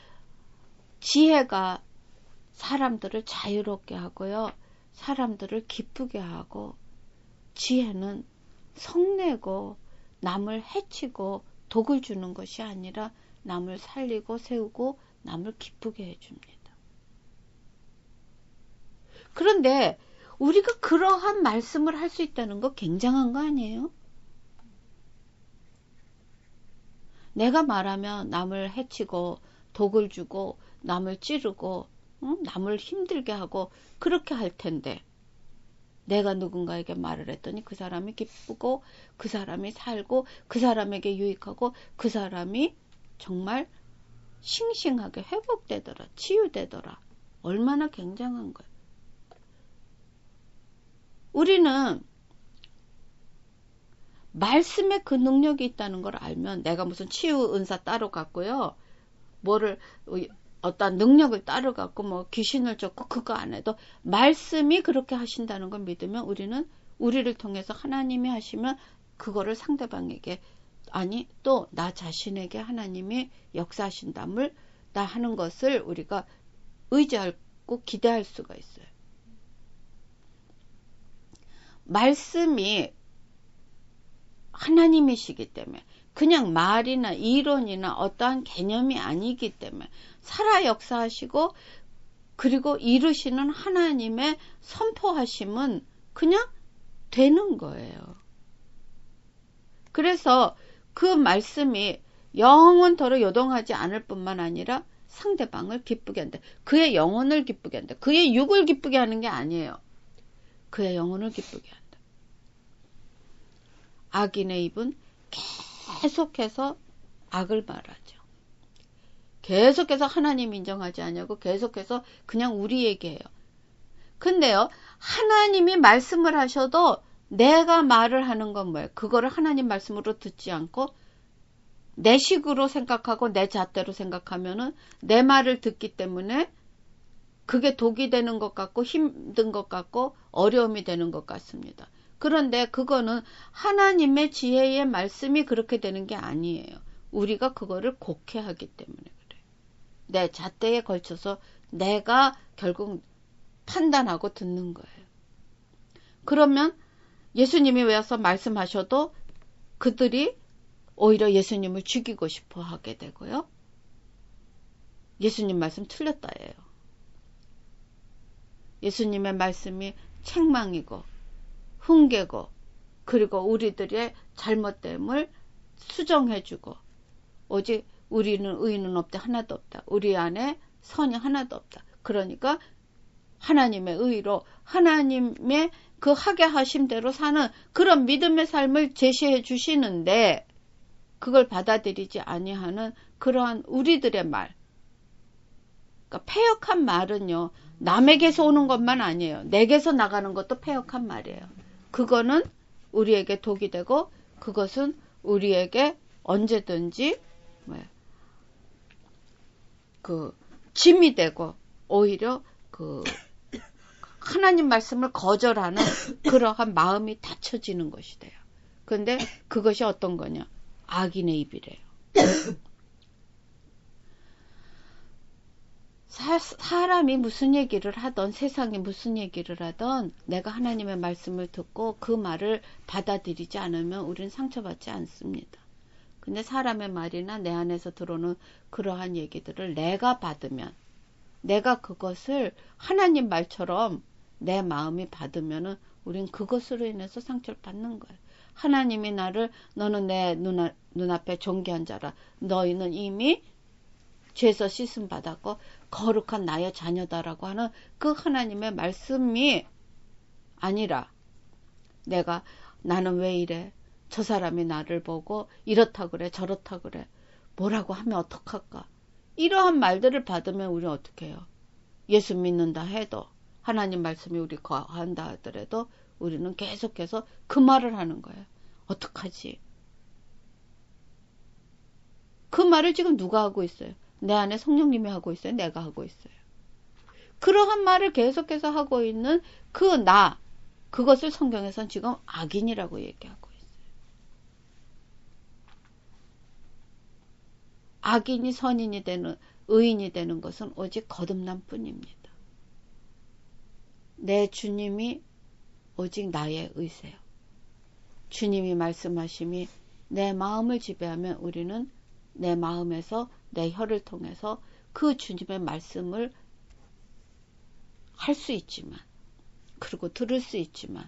지혜가 사람들을 자유롭게 하고요. 사람들을 기쁘게 하고, 지혜는 성내고 남을 해치고 독을 주는 것이 아니라 남을 살리고 세우고 남을 기쁘게 해줍니다. 그런데 우리가 그러한 말씀을 할 수 있다는 거 굉장한 거 아니에요? 내가 말하면 남을 해치고 독을 주고 남을 찌르고 남을 힘들게 하고 그렇게 할 텐데, 내가 누군가에게 말을 했더니 그 사람이 기쁘고 그 사람이 살고 그 사람에게 유익하고 그 사람이 정말 싱싱하게 회복되더라, 치유되더라. 얼마나 굉장한 거예요. 우리는 말씀에 그 능력이 있다는 걸 알면, 내가 무슨 치유 은사 따로 갖고요, 어떤 능력을 따로 갖고 뭐 귀신을 쫓고 그거 안 해도 말씀이 그렇게 하신다는 걸 믿으면, 우리는 우리를 통해서 하나님이 하시면 그거를 상대방에게, 아니 또 나 자신에게 하나님이 역사하신담을 나 하는 것을 우리가 의지하고 기대할 수가 있어요. 말씀이 하나님이시기 때문에, 그냥 말이나 이론이나 어떠한 개념이 아니기 때문에, 살아 역사하시고 그리고 이루시는 하나님의 선포하심은 그냥 되는 거예요. 그래서 그 말씀이 영원토록 요동하지 않을 뿐만 아니라 상대방을 기쁘게 한다. 그의 영혼을 기쁘게 한다. 그의 육을 기쁘게 하는 게 아니에요. 그의 영혼을 기쁘게 한다. 악인의 입은 계속해서 악을 말하죠. 계속해서 하나님 인정하지 않냐고 계속해서 그냥 우리 얘기해요. 근데요, 하나님이 말씀을 하셔도 내가 말을 하는 건 뭐예요? 그거를 하나님 말씀으로 듣지 않고 내 식으로 생각하고 내 잣대로 생각하면은 내 말을 듣기 때문에 그게 독이 되는 것 같고 힘든 것 같고 어려움이 되는 것 같습니다. 그런데 그거는 하나님의 지혜의 말씀이 그렇게 되는 게 아니에요. 우리가 그거를 곡해하기 때문에 그래요. 내 잣대에 걸쳐서 내가 결국 판단하고 듣는 거예요. 그러면 예수님이 와서 말씀하셔도 그들이 오히려 예수님을 죽이고 싶어 하게 되고요. 예수님 말씀 틀렸다예요. 예수님의 말씀이 책망이고 훈계고 그리고 우리들의 잘못됨을 수정해주고 오직 우리는 의인은 없다 하나도 없다. 우리 안에 선이 하나도 없다. 그러니까 하나님의 의로 하나님의 그 하게 하심대로 사는 그런 믿음의 삶을 제시해 주시는데 그걸 받아들이지 아니하는 그러한 우리들의 말. 그러니까 패역한 말은요. 남에게서 오는 것만 아니에요. 내게서 나가는 것도 패역한 말이에요. 그거는 우리에게 독이 되고 그것은 우리에게 언제든지 그 짐이 되고 오히려 그 하나님 말씀을 거절하는 그러한 마음이 닫혀지는 것이 돼요. 그런데 그것이 어떤 거냐? 악인의 입이래요. 사람이 무슨 얘기를 하던 세상이 무슨 얘기를 하던 내가 하나님의 말씀을 듣고 그 말을 받아들이지 않으면 우리는 상처받지 않습니다. 근데 사람의 말이나 내 안에서 들어오는 그러한 얘기들을 내가 받으면 내가 그것을 하나님 말처럼 내 마음이 받으면은 우린 그것으로 인해서 상처를 받는 거예요. 하나님이 나를 너는 내 눈앞에 존귀한 자라. 너희는 이미 죄에서 씻음 받았고 거룩한 나의 자녀다라고 하는 그 하나님의 말씀이 아니라 나는 왜 이래? 저 사람이 나를 보고 이렇다 그래 저렇다 그래 뭐라고 하면 어떡할까? 이러한 말들을 받으면 우리는 어떻게 해요? 예수 믿는다 해도 하나님 말씀이 우리 거한다 하더라도 우리는 계속해서 그 말을 하는 거예요. 어떡하지? 그 말을 지금 누가 하고 있어요? 내 안에 성령님이 하고 있어요? 내가 하고 있어요? 그러한 말을 계속해서 하고 있는 그것을 성경에서는 지금 악인이라고 얘기하고 있어요. 악인이 선인이 되는, 의인이 되는 것은 오직 거듭남 뿐입니다. 내 주님이 오직 나의 의세요. 주님이 말씀하심이 내 마음을 지배하면 우리는 내 마음에서 내 혀를 통해서 그 주님의 말씀을 할 수 있지만 그리고 들을 수 있지만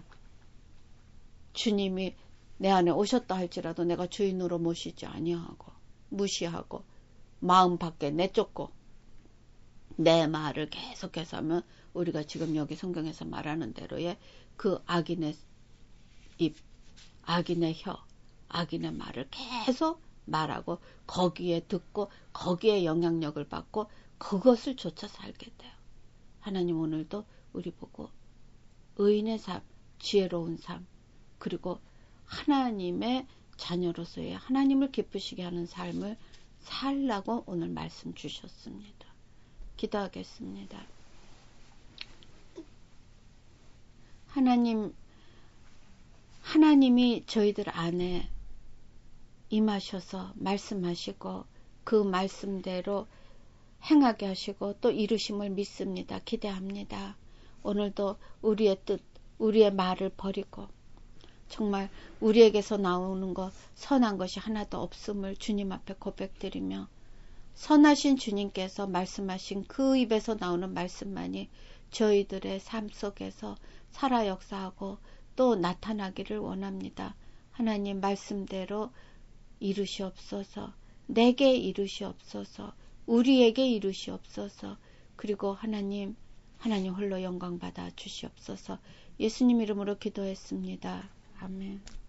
주님이 내 안에 오셨다 할지라도 내가 주인으로 모시지 아니하고 무시하고 마음 밖에 내쫓고 내 말을 계속해서 하면 우리가 지금 여기 성경에서 말하는 대로의 그 악인의 입, 악인의 혀, 악인의 말을 계속 말하고 거기에 듣고 거기에 영향력을 받고 그것을 쫓아 살게 돼요. 하나님 오늘도 우리 보고 의인의 삶, 지혜로운 삶, 그리고 하나님의 자녀로서의 하나님을 기쁘시게 하는 삶을 살라고 오늘 말씀 주셨습니다. 기도하겠습니다. 하나님이 저희들 안에 임하셔서 말씀하시고 그 말씀대로 행하게 하시고 또 이루심을 믿습니다. 기대합니다. 오늘도 우리의 뜻, 우리의 말을 버리고 정말 우리에게서 나오는 것, 선한 것이 하나도 없음을 주님 앞에 고백드리며 선하신 주님께서 말씀하신 그 입에서 나오는 말씀만이 저희들의 삶 속에서 살아 역사하고 또 나타나기를 원합니다. 하나님 말씀대로 이루시옵소서, 내게 이루시옵소서, 우리에게 이루시옵소서, 그리고 하나님 홀로 영광 받아 주시옵소서. 예수님 이름으로 기도했습니다. 아멘.